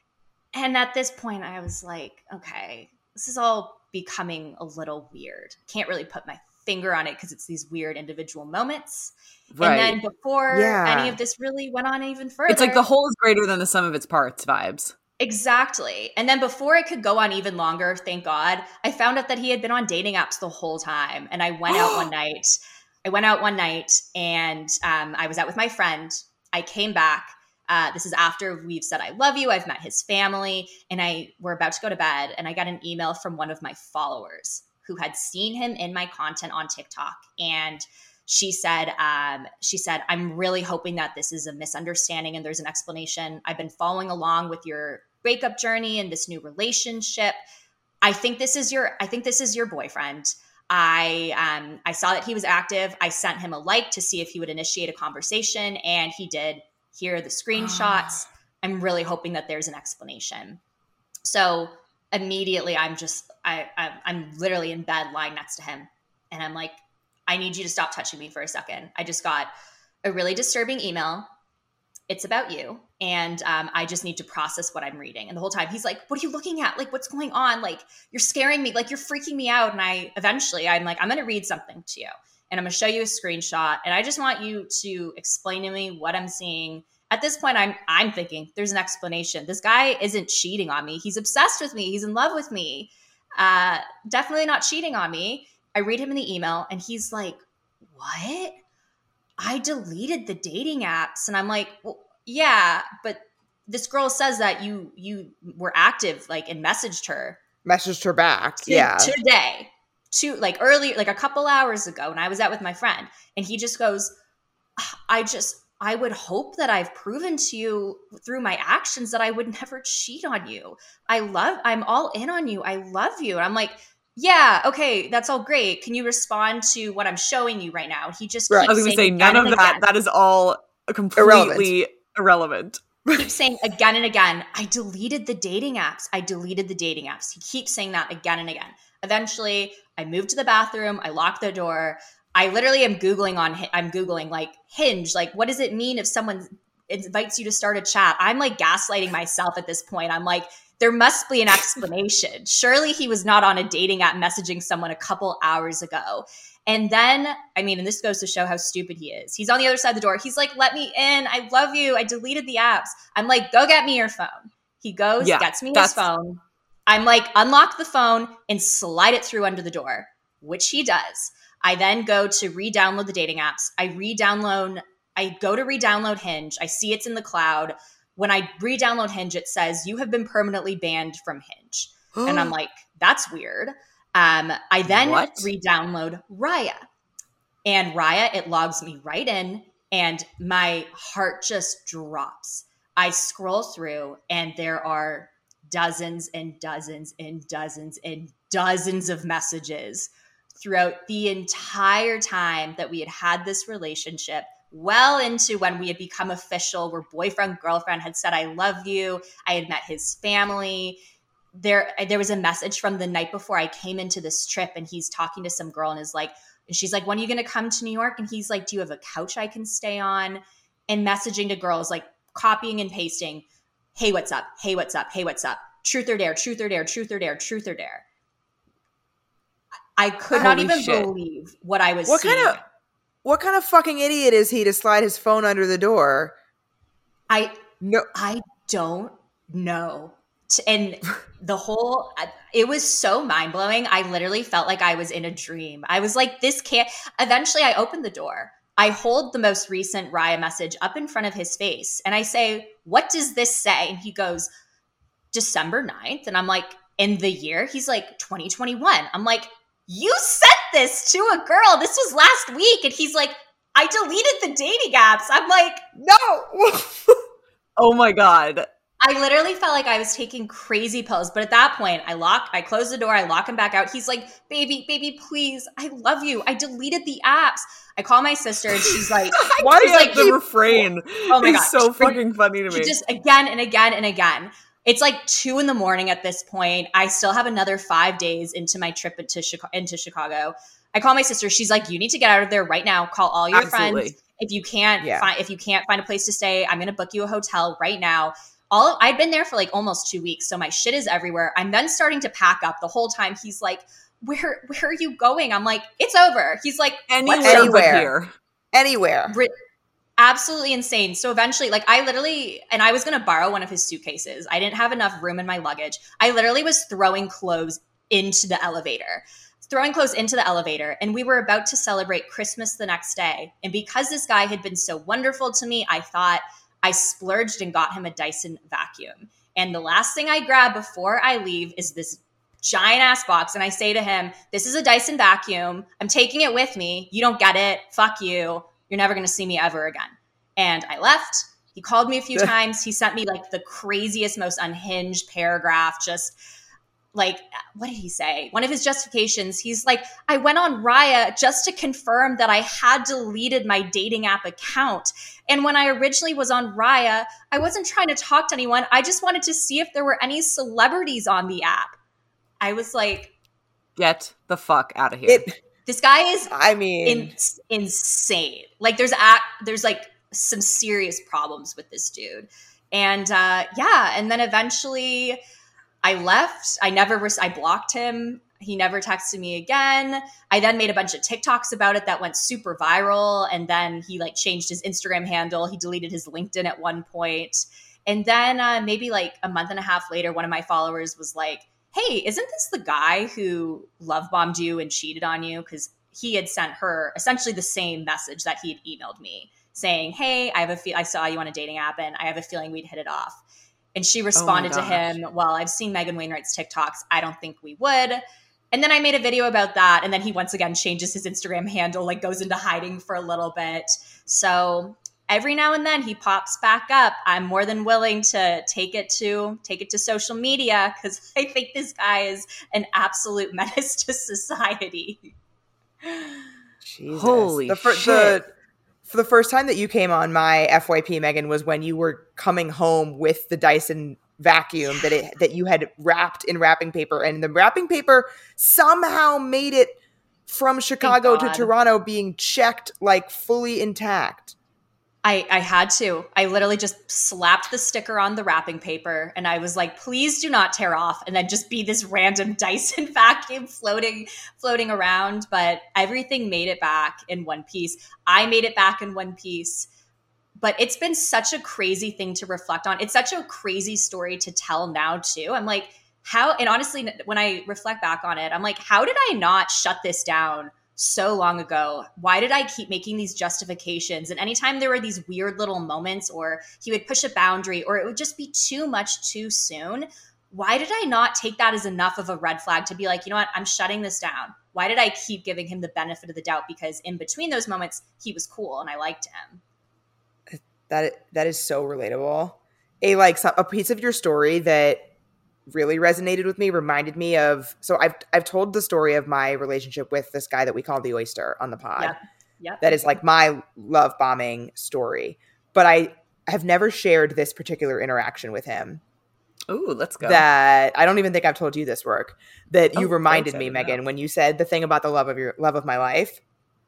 And at this point, I was like, okay, this is all becoming a little weird. Can't really put my finger on it because it's these weird individual moments. Right. And then before yeah. any of this really went on even further. It's like the whole is greater than the sum of its parts vibes. Exactly. And then before it could go on even longer, thank God, I found out that he had been on dating apps the whole time. And I went out one night. I went out one night and um, I was out with my friend. I came back. Uh, this is after we've said, I love you. I've met his family, and I we're about to go to bed. And I got an email from one of my followers who had seen him in my content on TikTok. And she said, um, she said, I'm really hoping that this is a misunderstanding and there's an explanation. I've been following along with your breakup journey and this new relationship. I think this is your, I think this is your boyfriend. I, um, I saw that he was active. I sent him a like to see if he would initiate a conversation, and he did. Here are the screenshots. I'm really hoping that there's an explanation. So immediately I'm just, I, I, I'm literally in bed lying next to him. And I'm like, I need you to stop touching me for a second. I just got a really disturbing email. It's about you. And um, I just need to process what I'm reading. And the whole time he's like, what are you looking at? Like, what's going on? Like, you're scaring me. Like, you're freaking me out. And I eventually, I'm like, I'm going to read something to you. And I'm going to show you a screenshot. And I just want you to explain to me what I'm seeing. At this point, I'm I'm thinking there's an explanation. This guy isn't cheating on me. He's obsessed with me. He's in love with me. Uh, definitely not cheating on me. I read him in the email, and he's like, what? I deleted the dating apps. And I'm like, well, yeah, but this girl says that you you were active, like, and messaged her. Messaged her back, to, yeah. Today. To like early, like a couple hours ago, when I was out with my friend, and he just goes, I just, I would hope that I've proven to you through my actions that I would never cheat on you. I love, I'm all in on you. I love you. And I'm like, yeah, okay, that's all great. Can you respond to what I'm showing you right now? He just, right. I was going to say, none of that, again. That is all completely irrelevant. irrelevant. Keeps saying again and again, I deleted the dating apps. I deleted the dating apps. He keeps saying that again and again. Eventually, I moved to the bathroom. I locked the door. I literally am Googling on, I'm Googling like Hinge. Like, what does it mean if someone invites you to start a chat? I'm like gaslighting myself at this point. I'm like, there must be an explanation. Surely he was not on a dating app messaging someone a couple hours ago. And then, I mean, and this goes to show how stupid he is. He's on the other side of the door. He's like, let me in. I love you. I deleted the apps. I'm like, go get me your phone. He goes, yeah, gets me his phone. I'm like, unlock the phone and slide it through under the door, which he does. I then go to re-download the dating apps. I re-download, I go to re-download Hinge. I see it's in the cloud. When I re-download Hinge, it says, you have been permanently banned from Hinge. And I'm like, that's weird. Um, I then what? re-download Raya. And Raya, it logs me right in. And my heart just drops. I scroll through and there are dozens and dozens and dozens and dozens of messages throughout the entire time that we had had this relationship, well into when we had become official, where boyfriend, girlfriend had said, I love you. I had met his family. There, there was a message from the night before I came into this trip, and he's talking to some girl and is like, and she's like, when are you going to come to New York? And he's like, do you have a couch I can stay on? And messaging to girls, like copying and pasting, hey, what's up? Hey, what's up? Hey, what's up? Truth or dare, truth or dare, truth or dare, truth or dare. I could Holy not even shit. believe what I was what seeing. Kind of, what kind of fucking idiot is he to slide his phone under the door? I no, I don't know. And the whole, it was so mind-blowing. I literally felt like I was in a dream. I was like, this can't, eventually I opened the door. I hold the most recent Raya message up in front of his face. And I say, what does this say? And he goes, December ninth. And I'm like, in the year? He's like, twenty twenty-one. I'm like, you sent this to a girl. This was last week. And he's like, I deleted the dating apps. I'm like, no. Oh my God. I literally felt like I was taking crazy pills. But at that point, I lock, I close the door, I lock him back out. He's like, baby, baby, please. I love you. I deleted the apps. I call my sister and she's like, why she's is like, the refrain? Oh my God. God. so fucking funny to me. Just again and again and again. It's like two in the morning at this point. I still have another five days into my trip into Chicago. Into Chicago. I call my sister. She's like, you need to get out of there right now. Call all your Absolutely. friends. If you can't yeah. find, if you can't find a place to stay, I'm going to book you a hotel right now. All I'd been there for like almost two weeks. So my shit is everywhere. I'm then starting to pack up. The whole time he's like, where, where are you going? I'm like, it's over. He's like, anywhere, anywhere. Here. Anywhere. Absolutely insane. So eventually, like I literally, and I was going to borrow one of his suitcases. I didn't have enough room in my luggage. I literally was throwing clothes into the elevator, throwing clothes into the elevator. And we were about to celebrate Christmas the next day. And because this guy had been so wonderful to me, I thought I splurged and got him a Dyson vacuum. And the last thing I grab before I leave is this giant ass box. And I say to him, this is a Dyson vacuum. I'm taking it with me. You don't get it. Fuck you. You're never going to see me ever again. And I left. He called me a few times. He sent me like the craziest, most unhinged paragraph. Just like, what did he say? One of his justifications, he's like, I went on Raya just to confirm that I had deleted my dating app account. And when I originally was on Raya, I wasn't trying to talk to anyone. I just wanted to see if there were any celebrities on the app. I was like, get the fuck out of here. It- This guy is, I mean, in, insane. Like, there's a, there's like some serious problems with this dude, and uh, yeah. And then eventually, I left. I never, res- I blocked him. He never texted me again. I then made a bunch of TikToks about it that went super viral, and then he like changed his Instagram handle. He deleted his LinkedIn at one point, and then uh, maybe like a month and a half later, one of my followers was like, hey, isn't this the guy who love bombed you and cheated on you? Because he had sent her essentially the same message that he had emailed me saying, hey, I have a fe- I saw you on a dating app and I have a feeling we'd hit it off. And she responded oh to him, well, I've seen Megan Wainwright's TikToks. I don't think we would. And then I made a video about that. And then he once again changes his Instagram handle, like goes into hiding for a little bit. So every now and then he pops back up. I'm more than willing to take it to take it to social media because I think this guy is an absolute menace to society. Jesus. Holy the fir- shit. The, for the first time that you came on my F Y P, Megan, was when you were coming home with the Dyson vacuum that it that you had wrapped in wrapping paper, and the wrapping paper somehow made it from Chicago to Toronto being checked like fully intact. I, I had to. I literally just slapped the sticker on the wrapping paper and I was like, please do not tear off, and then just be this random Dyson vacuum floating floating around. But everything made it back in one piece. I made it back in one piece. But it's been such a crazy thing to reflect on. It's such a crazy story to tell now too. I'm like, how, and honestly, when I reflect back on it, I'm like, how did I not shut this down so long ago? Why did I keep making these justifications? And anytime there were these weird little moments, or he would push a boundary, or it would just be too much too soon, why did I not take that as enough of a red flag to be like, you know what, I'm shutting this down? Why did I keep giving him the benefit of the doubt? Because in between those moments, he was cool and I liked him. That that is so relatable. A like a piece of your story that really resonated with me reminded me of, so I've I've told the story of my relationship with this guy that we call the Oyster on the pod. Yep. Yep. That is like my love bombing story. But I have never shared this particular interaction with him. Ooh, let's go. That I don't even think I've told you this, work. That you Oh, reminded me, Megan, when you said the thing about the love of your love of my life.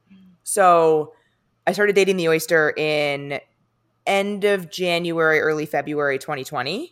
So I started dating the Oyster in end of January, early February twenty twenty.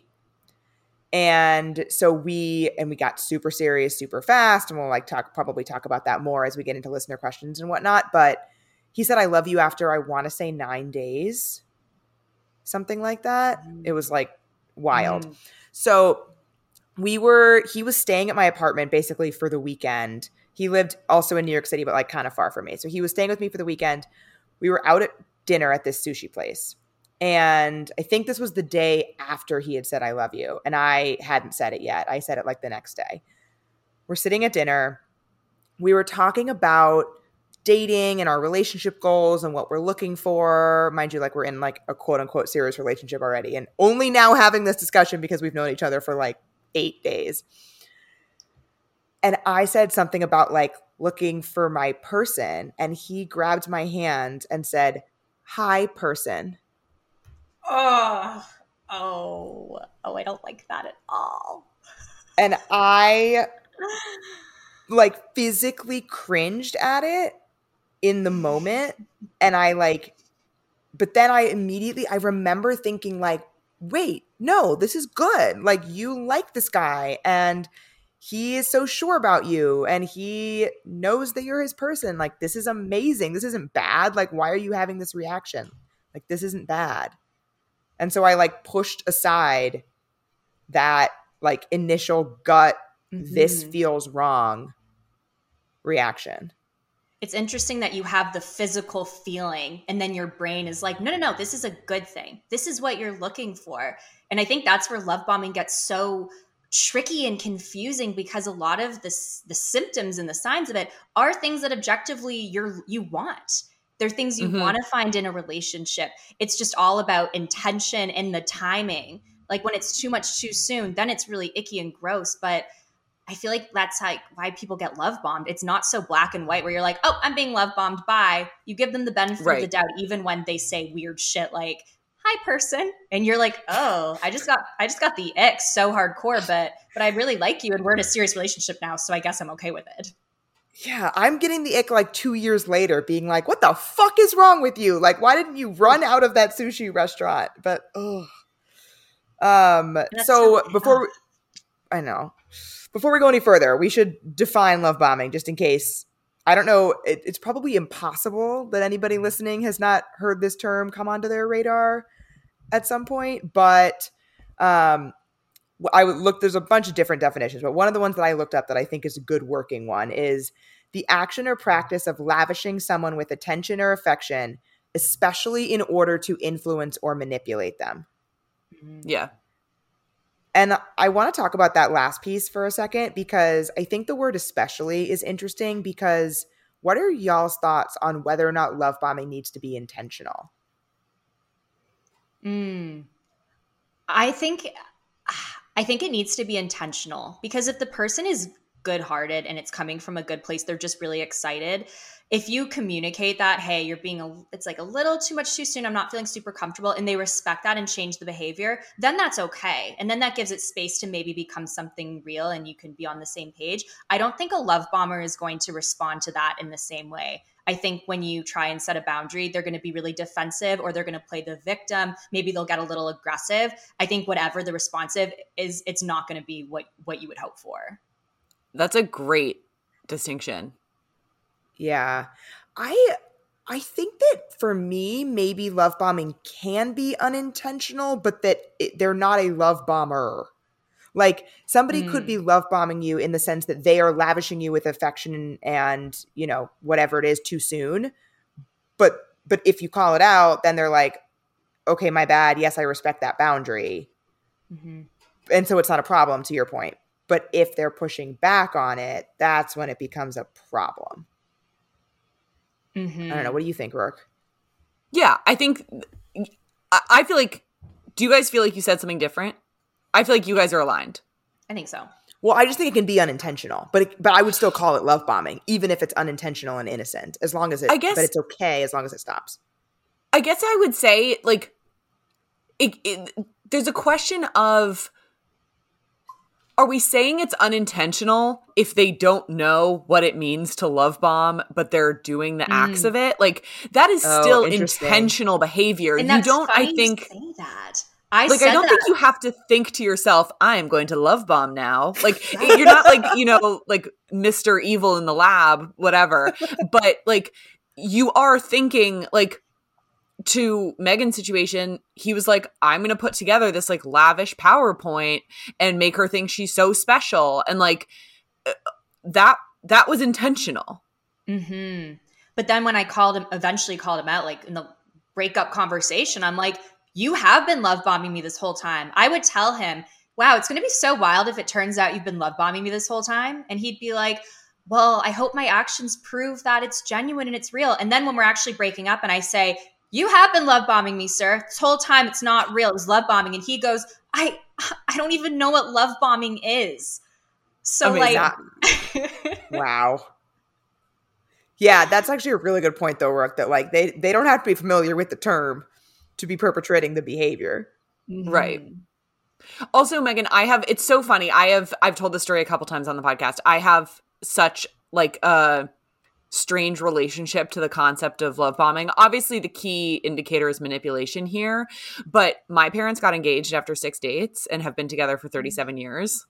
And so we, and we got super serious, super fast. And we'll like talk, probably talk about that more as we get into listener questions and whatnot. But he said, I love you after, I want to say nine days, something like that. Mm. It was like wild. Mm. So we were, he was staying at my apartment basically for the weekend. He lived also in New York City, but like kind of far from me. So he was staying with me for the weekend. We were out at dinner at this sushi place. And I think this was the day after he had said, I love you. And I hadn't said it yet. I said it like the next day. We're sitting at dinner. We were talking about dating and our relationship goals and what we're looking for. Mind you, like we're in like a quote unquote serious relationship already. And only now having this discussion because we've known each other for like eight days. And I said something about like looking for my person. And he grabbed my hand and said, hi, person. Oh, oh, oh, I don't like that at all. And I like physically cringed at it in the moment. And I like, but then I immediately, I remember thinking like, wait, no, this is good. Like you like this guy and he is so sure about you and he knows that you're his person. Like, this is amazing. This isn't bad. Like, why are you having this reaction? Like, this isn't bad. And so I like pushed aside that like initial gut, mm-hmm. this feels wrong reaction. It's interesting that you have the physical feeling and then your brain is like, no, no, no, this is a good thing. This is what you're looking for. And I think that's where love bombing gets so tricky and confusing because a lot of the, the symptoms and the signs of it are things that objectively you're, you want. They're things you mm-hmm. want to find in a relationship. It's just all about intention and the timing. Like when it's too much too soon, then it's really icky and gross. But I feel like that's like why people get love bombed. It's not so black and white where you're like, oh, I'm being love bombed by. You give them the benefit right. of the doubt, even when they say weird shit like, hi, person. And you're like, oh, I just got I just got the ick so hardcore, but but I really like you and we're in a serious relationship now, so I guess I'm okay with it. Yeah, I'm getting the ick like two years later being like, what the fuck is wrong with you? Like, why didn't you run out of that sushi restaurant? But, ugh. Um, so really before, we, I know, before we go any further, we should define love bombing just in case. I don't know. It, it's probably impossible that anybody listening has not heard this term come onto their radar at some point. But um, I would look, there's a bunch of different definitions, but one of the ones that I looked up that I think is a good working one is the action or practice of lavishing someone with attention or affection, especially in order to influence or manipulate them. Yeah. And I want to talk about that last piece for a second because I think the word especially is interesting because what are y'all's thoughts on whether or not love bombing needs to be intentional? Mm. I think I think it needs to be intentional because if the person is good-hearted and it's coming from a good place. They're just really excited. If you communicate that, hey, you're being a, it's like a little too much too soon, I'm not feeling super comfortable, and they respect that and change the behavior, then that's okay. And then that gives it space to maybe become something real and you can be on the same page. I don't think a love bomber is going to respond to that in the same way. I think when you try and set a boundary, they're going to be really defensive, or they're going to play the victim. Maybe they'll get a little aggressive. I think whatever the responsive is, it's not going to be what, what you would hope for. That's a great distinction. Yeah. I I think that for me, maybe love bombing can be unintentional, but that it, they're not a love bomber. Like somebody mm. could be love bombing you in the sense that they are lavishing you with affection and, you know, whatever it is too soon. But but if you call it out, then they're like, okay, my bad. Yes, I respect that boundary. Mm-hmm. And so it's not a problem, to your point. But if they're pushing back on it, that's when it becomes a problem. Mm-hmm. I don't know. What do you think, Rourke? Yeah, I think I feel like. Do you guys feel like you said something different? I feel like you guys are aligned. I think so. Well, I just think it can be unintentional, but it, but I would still call it love bombing, even if it's unintentional and innocent, as long as it. I guess, but it's okay as long as it stops. I guess I would say like, it, it, there's a question of. Are we saying it's unintentional if they don't know what it means to love bomb, but they're doing the mm. acts of it? Like that is oh, still intentional behavior. And you don't, funny I think, you say that. I like I don't that. think you have to think to yourself, "I am going to love bomb now." Like you're not like you know, like Mister Evil in the lab, whatever. But like you are thinking like. To Megan's situation, he was like, I'm going to put together this like lavish PowerPoint and make her think she's so special. And like that, that was intentional. Mm-hmm. But then when I called him, eventually called him out, like in the breakup conversation, I'm like, you have been love bombing me this whole time. I would tell him, wow, it's going to be so wild if it turns out you've been love bombing me this whole time. And he'd be like, well, I hope my actions prove that it's genuine and it's real. And then when we're actually breaking up and I say, you have been love bombing me, sir. This whole time it's not real. It was love bombing. And he goes, I I don't even know what love bombing is. So I mean, like wow. Yeah, that's actually a really good point though, Rourke, that like they, they don't have to be familiar with the term to be perpetrating the behavior. Mm-hmm. Right. Also, Megan, I have it's so funny. I have I've told this story a couple times on the podcast. I have such like a strange relationship to the concept of love bombing. Obviously, the key indicator is manipulation here, but my parents got engaged after six dates and have been together for thirty-seven years.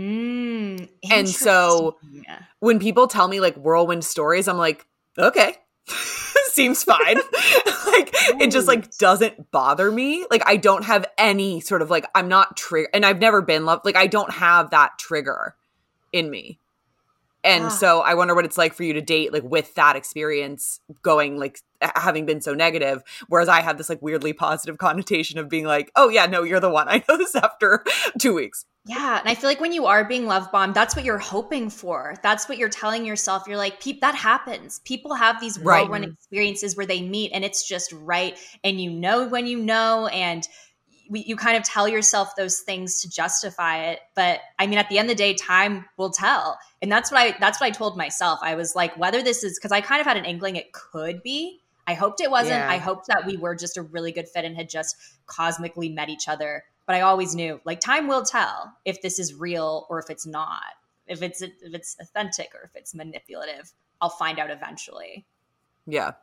Mm, and so when people tell me like whirlwind stories, I'm like, okay, seems fine. Like it just like doesn't bother me. Like I don't have any sort of like, I'm not triggered, and I've never been loved. Like I don't have that trigger in me. And ah. so I wonder what it's like for you to date like with that experience going like having been so negative. Whereas I have this like weirdly positive connotation of being like, oh yeah, no, you're the one. I know this after two weeks. Yeah. And I feel like when you are being love bombed, that's what you're hoping for. That's what you're telling yourself. You're like, Pe- that happens. People have these whirlwind right. experiences where they meet and it's just right. And you know when you know, and we, you kind of tell yourself those things to justify it. But I mean, at the end of the day, time will tell. And that's what I, that's what I told myself. I was like, whether this is, cause I kind of had an inkling it could be, I hoped it wasn't. Yeah. I hoped that we were just a really good fit and had just cosmically met each other. But I always knew like time will tell if this is real or if it's not, if it's, if it's authentic or if it's manipulative. I'll find out eventually. Yeah.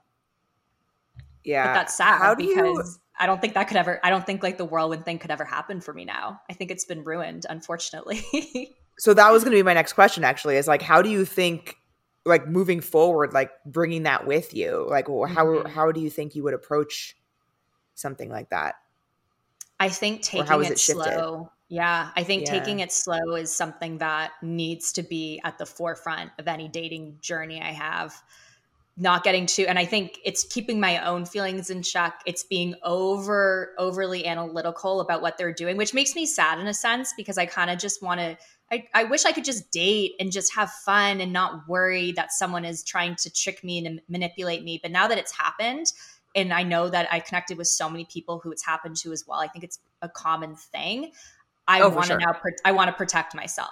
Yeah. But that's sad How do because you- I don't think that could ever, I don't think like the whirlwind thing could ever happen for me now. I think it's been ruined, unfortunately. So that was going to be my next question actually, is like, how do you think like moving forward, like bringing that with you, like how, mm-hmm. how do you think you would approach something like that? I think taking it, it slow. Yeah. I think yeah. taking it slow is something that needs to be at the forefront of any dating journey I have. Not getting too, and I think it's keeping my own feelings in check. It's being over, overly analytical about what they're doing, which makes me sad in a sense, because I kind of just want to, I, I wish I could just date and just have fun and not worry that someone is trying to trick me and manipulate me. But now that it's happened, and I know that I connected with so many people who it's happened to as well, I think it's a common thing. I oh, want to sure. now, I want to protect myself.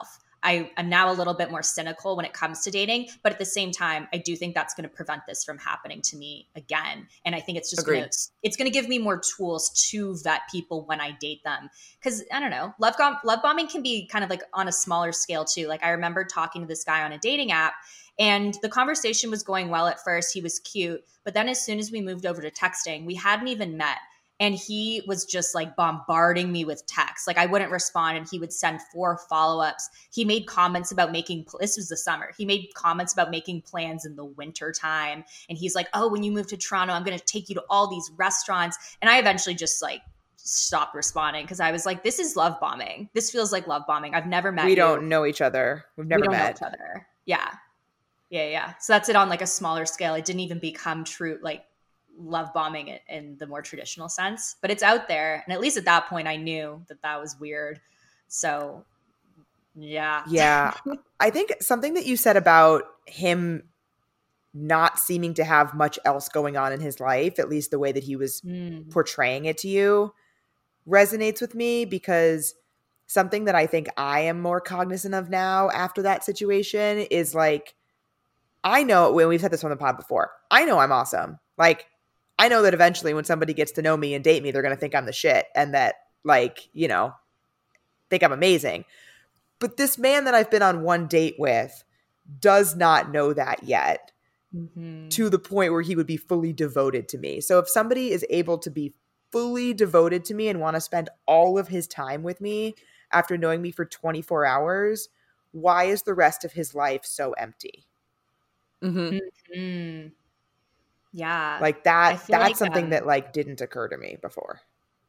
I am now a little bit more cynical when it comes to dating, but at the same time, I do think that's going to prevent this from happening to me again. And I think it's just going to, it's going to give me more tools to vet people when I date them. Cause I don't know, love, gom- love bombing can be kind of like on a smaller scale too. Like I remember talking to this guy on a dating app, and the conversation was going well at first. He was cute. But then as soon as we moved over to texting, we hadn't even met. And he was just like bombarding me with texts. Like I wouldn't respond and he would send four follow-ups. He made comments about making, this was the summer. He made comments about making plans in the winter time. And he's like, oh, when you move to Toronto, I'm going to take you to all these restaurants. And I eventually just like stopped responding because I was like, this is love bombing. This feels like love bombing. I've never met we you. We don't know each other. We've never we don't met. know each other. Yeah. Yeah. Yeah. So that's it on like a smaller scale. It didn't even become true. Like, love bombing it in the more traditional sense, but it's out there. And at least at that point I knew that that was weird. So yeah. Yeah. I think something that you said about him not seeming to have much else going on in his life, at least the way that he was mm. portraying it to you, resonates with me, because something that I think I am more cognizant of now after that situation is like, I know, when we've said this on the pod before, I know I'm awesome. Like, I know that eventually when somebody gets to know me and date me, they're going to think I'm the shit and that, like, you know, think I'm amazing. But this man that I've been on one date with does not know that yet, mm-hmm. to the point where he would be fully devoted to me. So if somebody is able to be fully devoted to me and want to spend all of his time with me after knowing me for twenty-four hours, why is the rest of his life so empty? Mm-hmm. Mm-hmm. Yeah. Like that, that's like, something um, that like didn't occur to me before.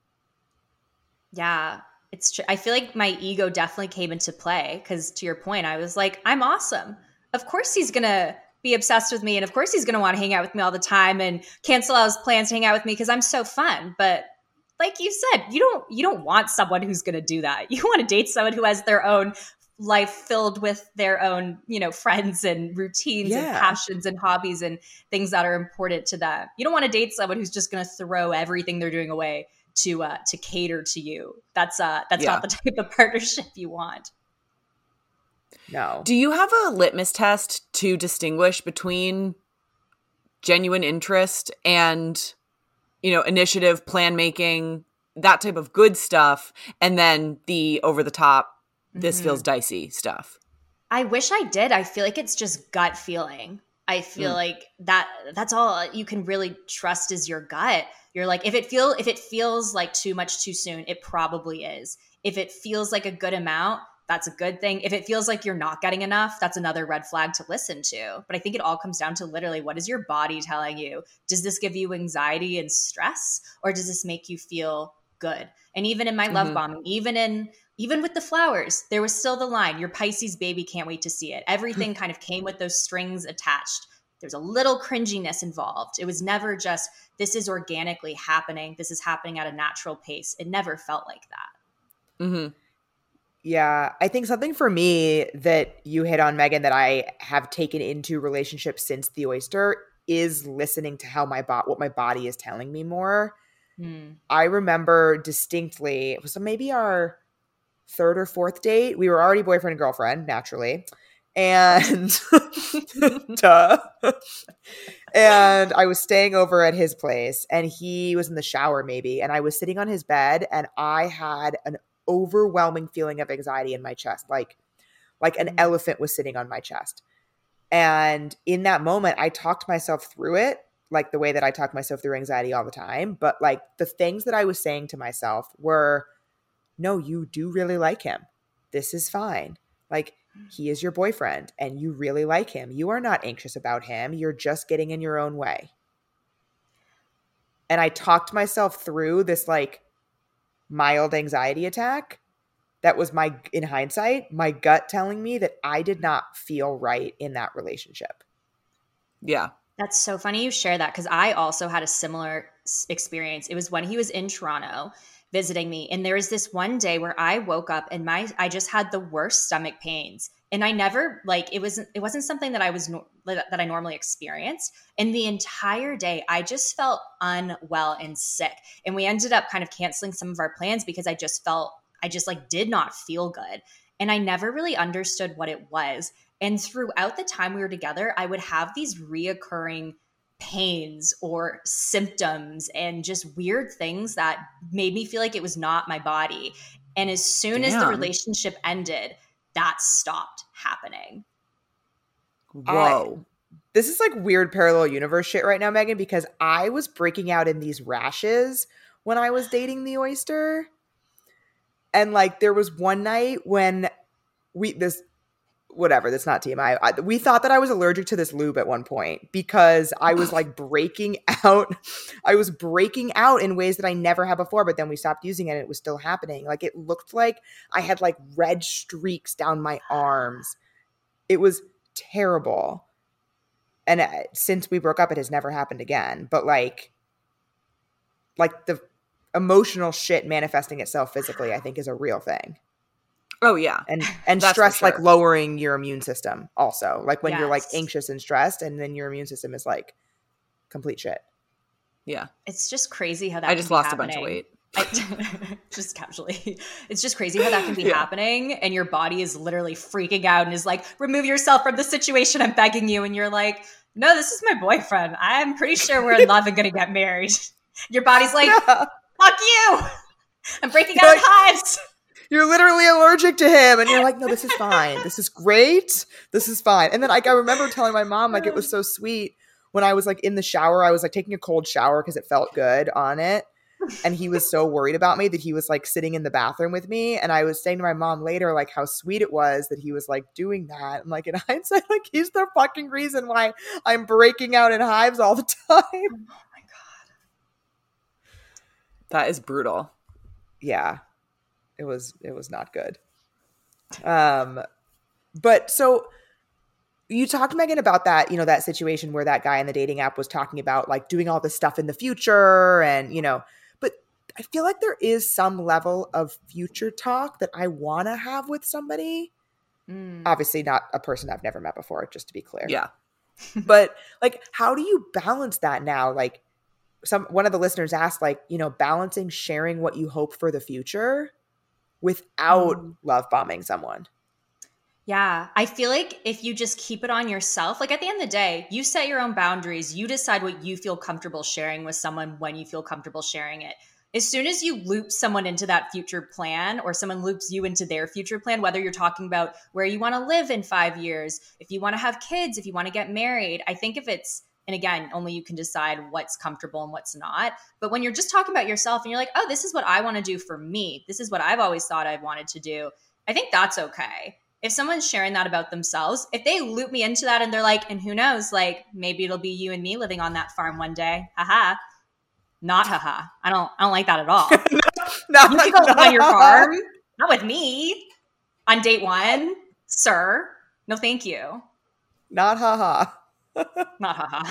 Yeah, it's true. I feel like my ego definitely came into play because to your point, I was like, I'm awesome. Of course he's going to be obsessed with me. And of course he's going to want to hang out with me all the time and cancel out his plans to hang out with me because I'm so fun. But like you said, you don't, you don't want someone who's going to do that. You want to date someone who has their own life filled with their own, you know, friends and routines yeah. and passions and hobbies and things that are important to them. You don't want to date someone who's just going to throw everything they're doing away to uh, to cater to you. That's uh that's yeah. not the type of partnership you want. No. Do you have a litmus test to distinguish between genuine interest and, you know, initiative, plan making, that type of good stuff, and then the over the top, this feels dicey stuff? I wish I did. I feel like it's just gut feeling. I feel mm. like that that's all you can really trust is your gut. You're like, if it feel if it feels like too much too soon, it probably is. If it feels like a good amount, that's a good thing. If it feels like you're not getting enough, that's another red flag to listen to. But I think it all comes down to literally, what is your body telling you? Does this give you anxiety and stress, or does this make you feel good? And even in my love mm-hmm. bombing, even in Even with the flowers, there was still the line, your Pisces baby can't wait to see it. Everything kind of came with those strings attached. There's a little cringiness involved. It was never just, this is organically happening. This is happening at a natural pace. It never felt like that. Mm-hmm. Yeah. I think something for me that you hit on, Megan, that I have taken into relationships since the oyster is listening to how my bo- what my body is telling me more. Mm. I remember distinctly, it was maybe our third or fourth date. We were already boyfriend and girlfriend, naturally. And duh. And I was staying over at his place and he was in the shower maybe. And I was sitting on his bed and I had an overwhelming feeling of anxiety in my chest. Like, like an mm. elephant was sitting on my chest. And in that moment, I talked myself through it, like the way that I talk myself through anxiety all the time. But like the things that I was saying to myself were, no, you do really like him. This is fine. Like, he is your boyfriend and you really like him. You are not anxious about him. You're just getting in your own way. And I talked myself through this like mild anxiety attack. That was my, in hindsight, my gut telling me that I did not feel right in that relationship. Yeah. That's so funny you share that because I also had a similar experience. It was when he was in Toronto visiting me. And there was this one day where I woke up and my, I just had the worst stomach pains. And I never like, it wasn't, it wasn't something that I was, no, that I normally experienced. And the entire day, I just felt unwell and sick. And we ended up kind of canceling some of our plans because I just felt, I just like did not feel good. and I never really understood what it was. And throughout the time we were together, I would have these reoccurring pains or symptoms and just weird things that made me feel like it was not my body. And as soon as the Damn. relationship ended, that stopped happening. Whoa. This is like weird parallel universe shit right now, Megan, because I was breaking out in these rashes when I was dating the oyster. And like there was one night when we this whatever, that's not T M I. I. We thought that I was allergic to this lube at one point because I was like breaking out. I was breaking out in ways that I never had before, but then we stopped using it and it was still happening. Like it looked like I had like red streaks down my arms. It was terrible. And uh, since we broke up, it has never happened again. But like, like the emotional shit manifesting itself physically, I think is a real thing. Oh yeah. And and That's for stress like sure. lowering your immune system also. Like when you're like Yes. anxious and stressed and then your immune system is like complete shit. Yeah. It's just crazy how that I can just be lost happening. a bunch of weight. I, just casually. It's just crazy how that can be Yeah. happening and your body is literally freaking out and is like, remove yourself from the situation, I'm begging you. And you're like, no, this is my boyfriend. I'm pretty sure we're in love and going to get married. Your body's like, Yeah. fuck you. I'm breaking You're out like- in hives. You're literally allergic to him. And you're like, no, this is fine. This is great. This is fine. And then like, I remember telling my mom, like, it was so sweet when I was like in the shower, I was like taking a cold shower because it felt good on it. And he was so worried about me that he was like sitting in the bathroom with me. And I was saying to my mom later, like how sweet it was that he was like doing that. And like in hindsight, like he's the fucking reason why I'm breaking out in hives all the time. Oh my God. That is brutal. Yeah, it was, it was not good. Um, but so you talked, Megan, about that, you know, that situation where that guy in the dating app was talking about like doing all this stuff in the future and, you know, but I feel like there is some level of future talk that I want to have with somebody. Mm. Obviously not a person I've never met before, just to be clear. Yeah. But like, how do you balance that now? Like some, one of the listeners asked, like, you know, balancing sharing what you hope for the future without Mm. love bombing someone. Yeah, I feel like if you just keep it on yourself, like at the end of the day, you set your own boundaries. You decide what you feel comfortable sharing with someone when you feel comfortable sharing it. As soon as you loop someone into that future plan or someone loops you into their future plan, whether you're talking about where you want to live in five years, if you want to have kids, if you want to get married, I think if it's, and again, only you can decide what's comfortable and what's not. But when you're just talking about yourself and you're like, oh, this is what I want to do for me. This is what I've always thought I wanted to do. I think that's okay. If someone's sharing that about themselves, if they loop me into that and they're like, and who knows, like maybe it'll be you and me living on that farm one day. Haha. Not haha. I don't I don't like that at all. No, You can go live on your farm. Not with me. On date one, sir. No, thank you. Not haha. Not haha.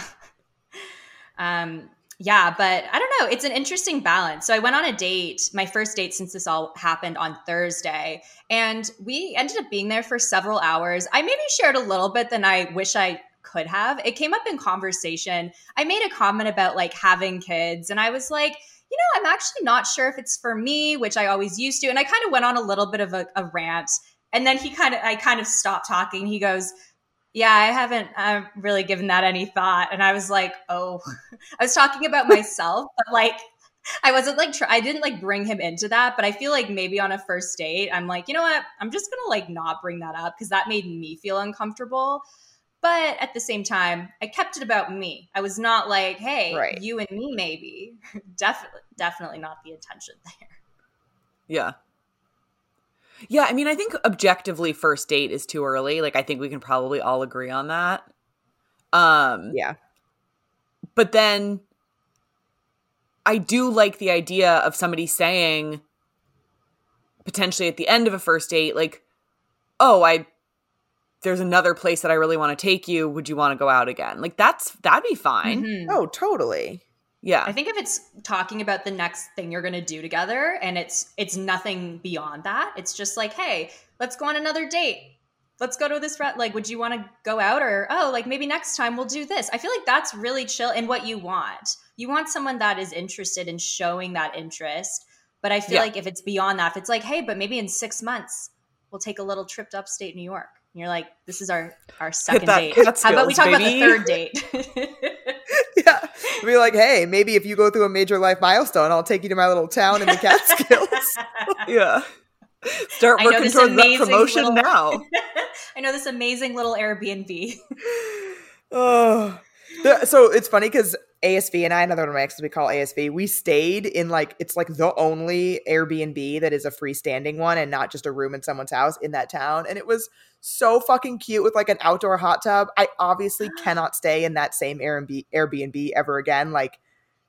Um, yeah, but I don't know. It's an interesting balance. So I went on a date, my first date since this all happened on Thursday, and we ended up being there for several hours. I maybe shared a little bit than I wish I could have. It came up in conversation. I made a comment about like having kids, and I was like, you know, I'm actually not sure if it's for me, which I always used to. And I kind of went on a little bit of a, a rant. And then he kind of, I kind of stopped talking. He goes, yeah, I haven't uh, really given that any thought. And I was like, oh, I was talking about myself, but like, I wasn't like, try- I didn't like bring him into that. But I feel like maybe on a first date, I'm like, you know what? I'm just going to like not bring that up because that made me feel uncomfortable. But at the same time, I kept it about me. I was not like, hey, Right. you and me, maybe. definitely, definitely not the intention there. Yeah. Yeah, I mean, I think objectively first date is too early. Like I think we can probably all agree on that. Um Yeah. But then I do like the idea of somebody saying potentially at the end of a first date, like, oh, I there's another place that I really want to take you. Would you want to go out again? Like that's that'd be fine. Mhm. Oh, totally. Yeah. I think if it's talking about the next thing you're going to do together and it's it's nothing beyond that, it's just like, hey, let's go on another date. Let's go to this re- like would you want to go out or oh, like maybe next time we'll do this. I feel like that's really chill in what you want. You want someone that is interested in showing that interest. But I feel Yeah. like if it's beyond that, if it's like, hey, but maybe in six months we'll take a little trip to upstate New York. And you're like, this is our, our second that date. Catskills, How about we talk baby? about the third date? Yeah. Be like, hey, maybe if you go through a major life milestone, I'll take you to my little town in the Catskills. Yeah. Start I know working this towards that amazing promotion little- now. I know this amazing little Airbnb. Oh, the- so it's funny because A S V and I, another one of my exes we call A S V, we stayed in like, it's like the only Airbnb that is a freestanding one and not just a room in someone's house in that town. And it was so fucking cute with like an outdoor hot tub. I obviously cannot stay in that same Airbnb, Airbnb ever again. Like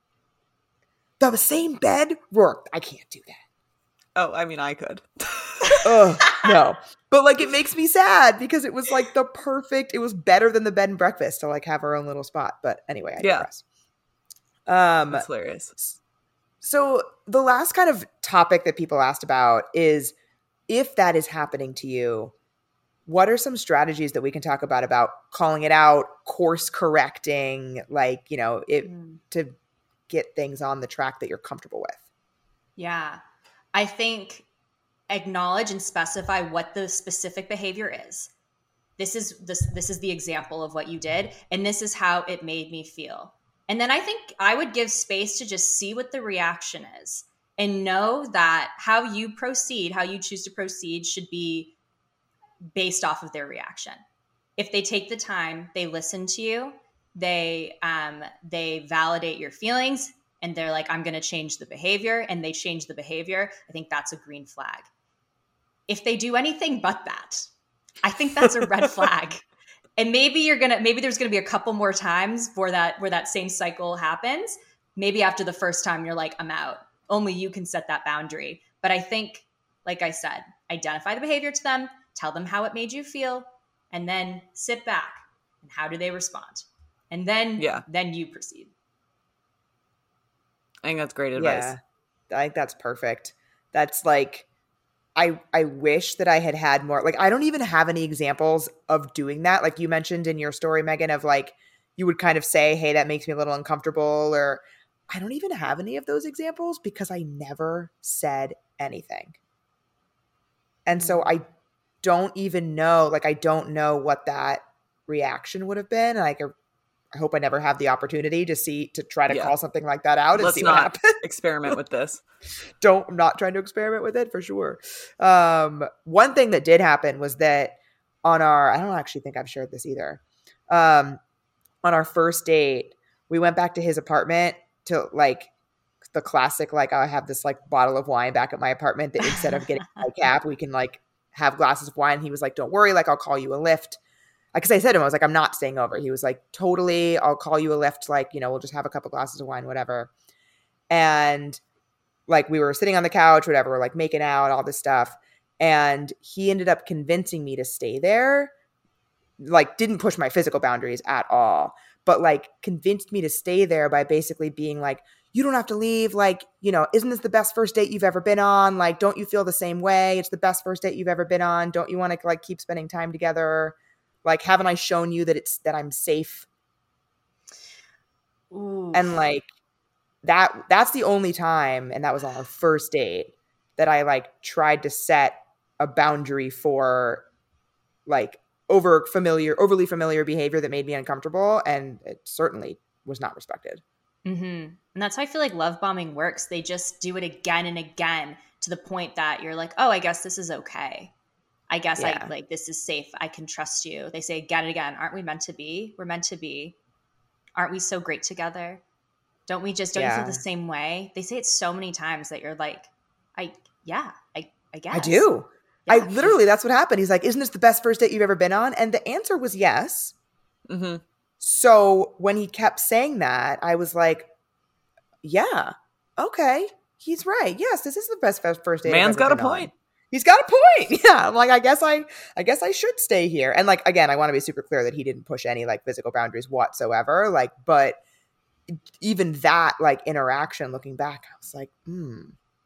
the same bed worked. I can't do that. Oh, I mean, I could. Ugh, no. But like it makes me sad because it was like the perfect, it was better than the bed and breakfast to like have our own little spot. But anyway, I Yeah. digress. Um That's hilarious. so the last kind of topic that people asked about is if that is happening to you, what are some strategies that we can talk about about calling it out, course correcting, like, you know, it Mm. to get things on the track that you're comfortable with? Yeah. I think acknowledge and specify what the specific behavior is. This is this this is the example of what you did, and this is how it made me feel. And then I think I would give space to just see what the reaction is and know that how you proceed, how you choose to proceed should be based off of their reaction. If they take the time, they listen to you, they um, they validate your feelings, and they're like, I'm going to change the behavior, and they change the behavior, I think that's a green flag. If they do anything but that, I think that's a red flag. And maybe you're going to, maybe there's going to be a couple more times for that, where that same cycle happens. Maybe after the first time you're like, I'm out. Only you can set that boundary. But I think, like I said, identify the behavior to them, tell them how it made you feel, and then sit back. And how do they respond? And then, Yeah. then you proceed. I think that's great advice. Yeah, I think that's perfect. That's like, I I wish that I had had more, like, I don't even have any examples of doing that. Like you mentioned in your story, Megan, of like, you would kind of say, hey, that makes me a little uncomfortable, or I don't even have any of those examples because I never said anything. And so I don't even know, like, I don't know what that reaction would have been. Like, I hope I never have the opportunity to see, to try to Yeah. call something like that out and Let's see what not happens. experiment with this. Don't, I'm not trying to experiment with it for sure. Um, one thing that did happen was that on our, I don't actually think I've shared this either. Um, on our first date, we went back to his apartment to like the classic, like, I have this like bottle of wine back at my apartment that instead of getting a cap, we can like have glasses of wine. He was like, don't worry, like, I'll call you a lift. Because I said to him, I was like, I'm not staying over. He was like, totally, I'll call you a lift. Like, you know, we'll just have a couple glasses of wine, whatever. And like, we were sitting on the couch, whatever, we're like making out, all this stuff. And he ended up convincing me to stay there. Like, didn't push my physical boundaries at all, but like convinced me to stay there by basically being like, you don't have to leave. Like, you know, isn't this the best first date you've ever been on? Like, don't you feel the same way? It's the best first date you've ever been on. Don't you want to like keep spending time together? Like, haven't I shown you that it's, that I'm safe? Ooh. And like that, that's the only time, and that was on our first date, that I like tried to set a boundary for like over familiar, overly familiar behavior that made me uncomfortable. And it certainly was not respected. Mm-hmm. And that's how I feel like love bombing works. They just do it again and again to the point that you're like, oh, I guess this is okay. I guess Yeah. I like, this is safe. I can trust you. They say again and again, aren't we meant to be? We're meant to be. Aren't we so great together? Don't we just, don't you Yeah. feel the same way? They say it so many times that you're like, I, yeah, I, I guess. I do. Yeah. I literally, that's what happened. He's like, isn't this the best first date you've ever been on? And the answer was yes. Mm-hmm. So when he kept saying that, I was like, yeah, okay, he's right. Yes, this is the best first date. I've Man's ever got a been on. point. He's got a point. Yeah. I'm like, I guess I, I guess I should stay here. And like, again, I want to be super clear that he didn't push any like physical boundaries whatsoever. Like, but even that like interaction, looking back, I was like, hmm.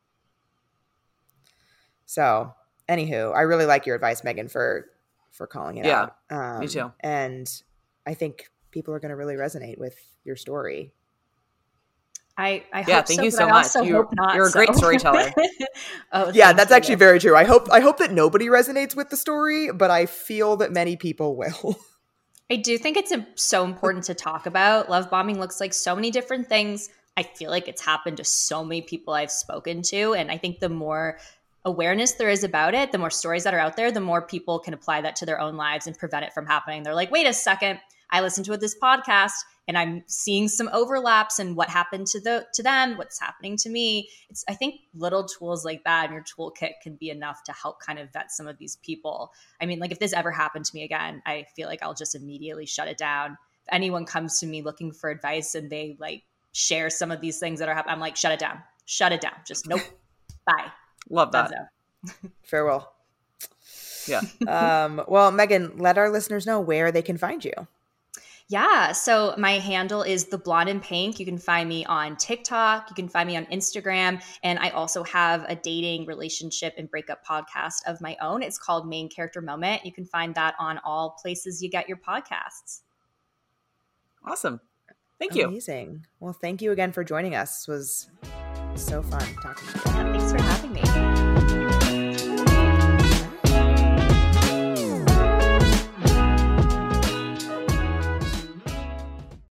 So anywho, I really like your advice, Megan, for, for calling it Yeah, out. Um, me too. And I think people are going to really resonate with your story. I, I Yeah, hope thank so, you but so I much. also You- hope not. you're a so. great storyteller. Oh, Yeah, thank that's you. actually very true. I hope I hope that nobody resonates with the story, but I feel that many people will. I do think it's im- so important to talk about. Love bombing looks like so many different things. I feel like it's happened to so many people I've spoken to. And I think the more awareness there is about it, the more stories that are out there, the more people can apply that to their own lives and prevent it from happening. They're like, wait a second, I listened to this podcast and I'm seeing some overlaps in what happened to the to them, what's happening to me. It's I think little tools like that in your toolkit can be enough to help kind of vet some of these people. I mean, like if this ever happened to me again, I feel like I'll just immediately shut it down. If anyone comes to me looking for advice and they like share some of these things that are happening, I'm like, shut it down, shut it down. Just nope, bye. Love that. Farewell. Yeah. Um, well, Megan, let our listeners know where they can find you. Yeah. So my handle is The Blonde in Pink. You can find me on TikTok. You can find me on Instagram. And I also have a dating, relationship, and breakup podcast of my own. It's called Main Character Moment. You can find that on all places you get your podcasts. Awesome. Thank you. Amazing. Well, thank you again for joining us. This was so fun talking to you. Yeah, thanks for having me.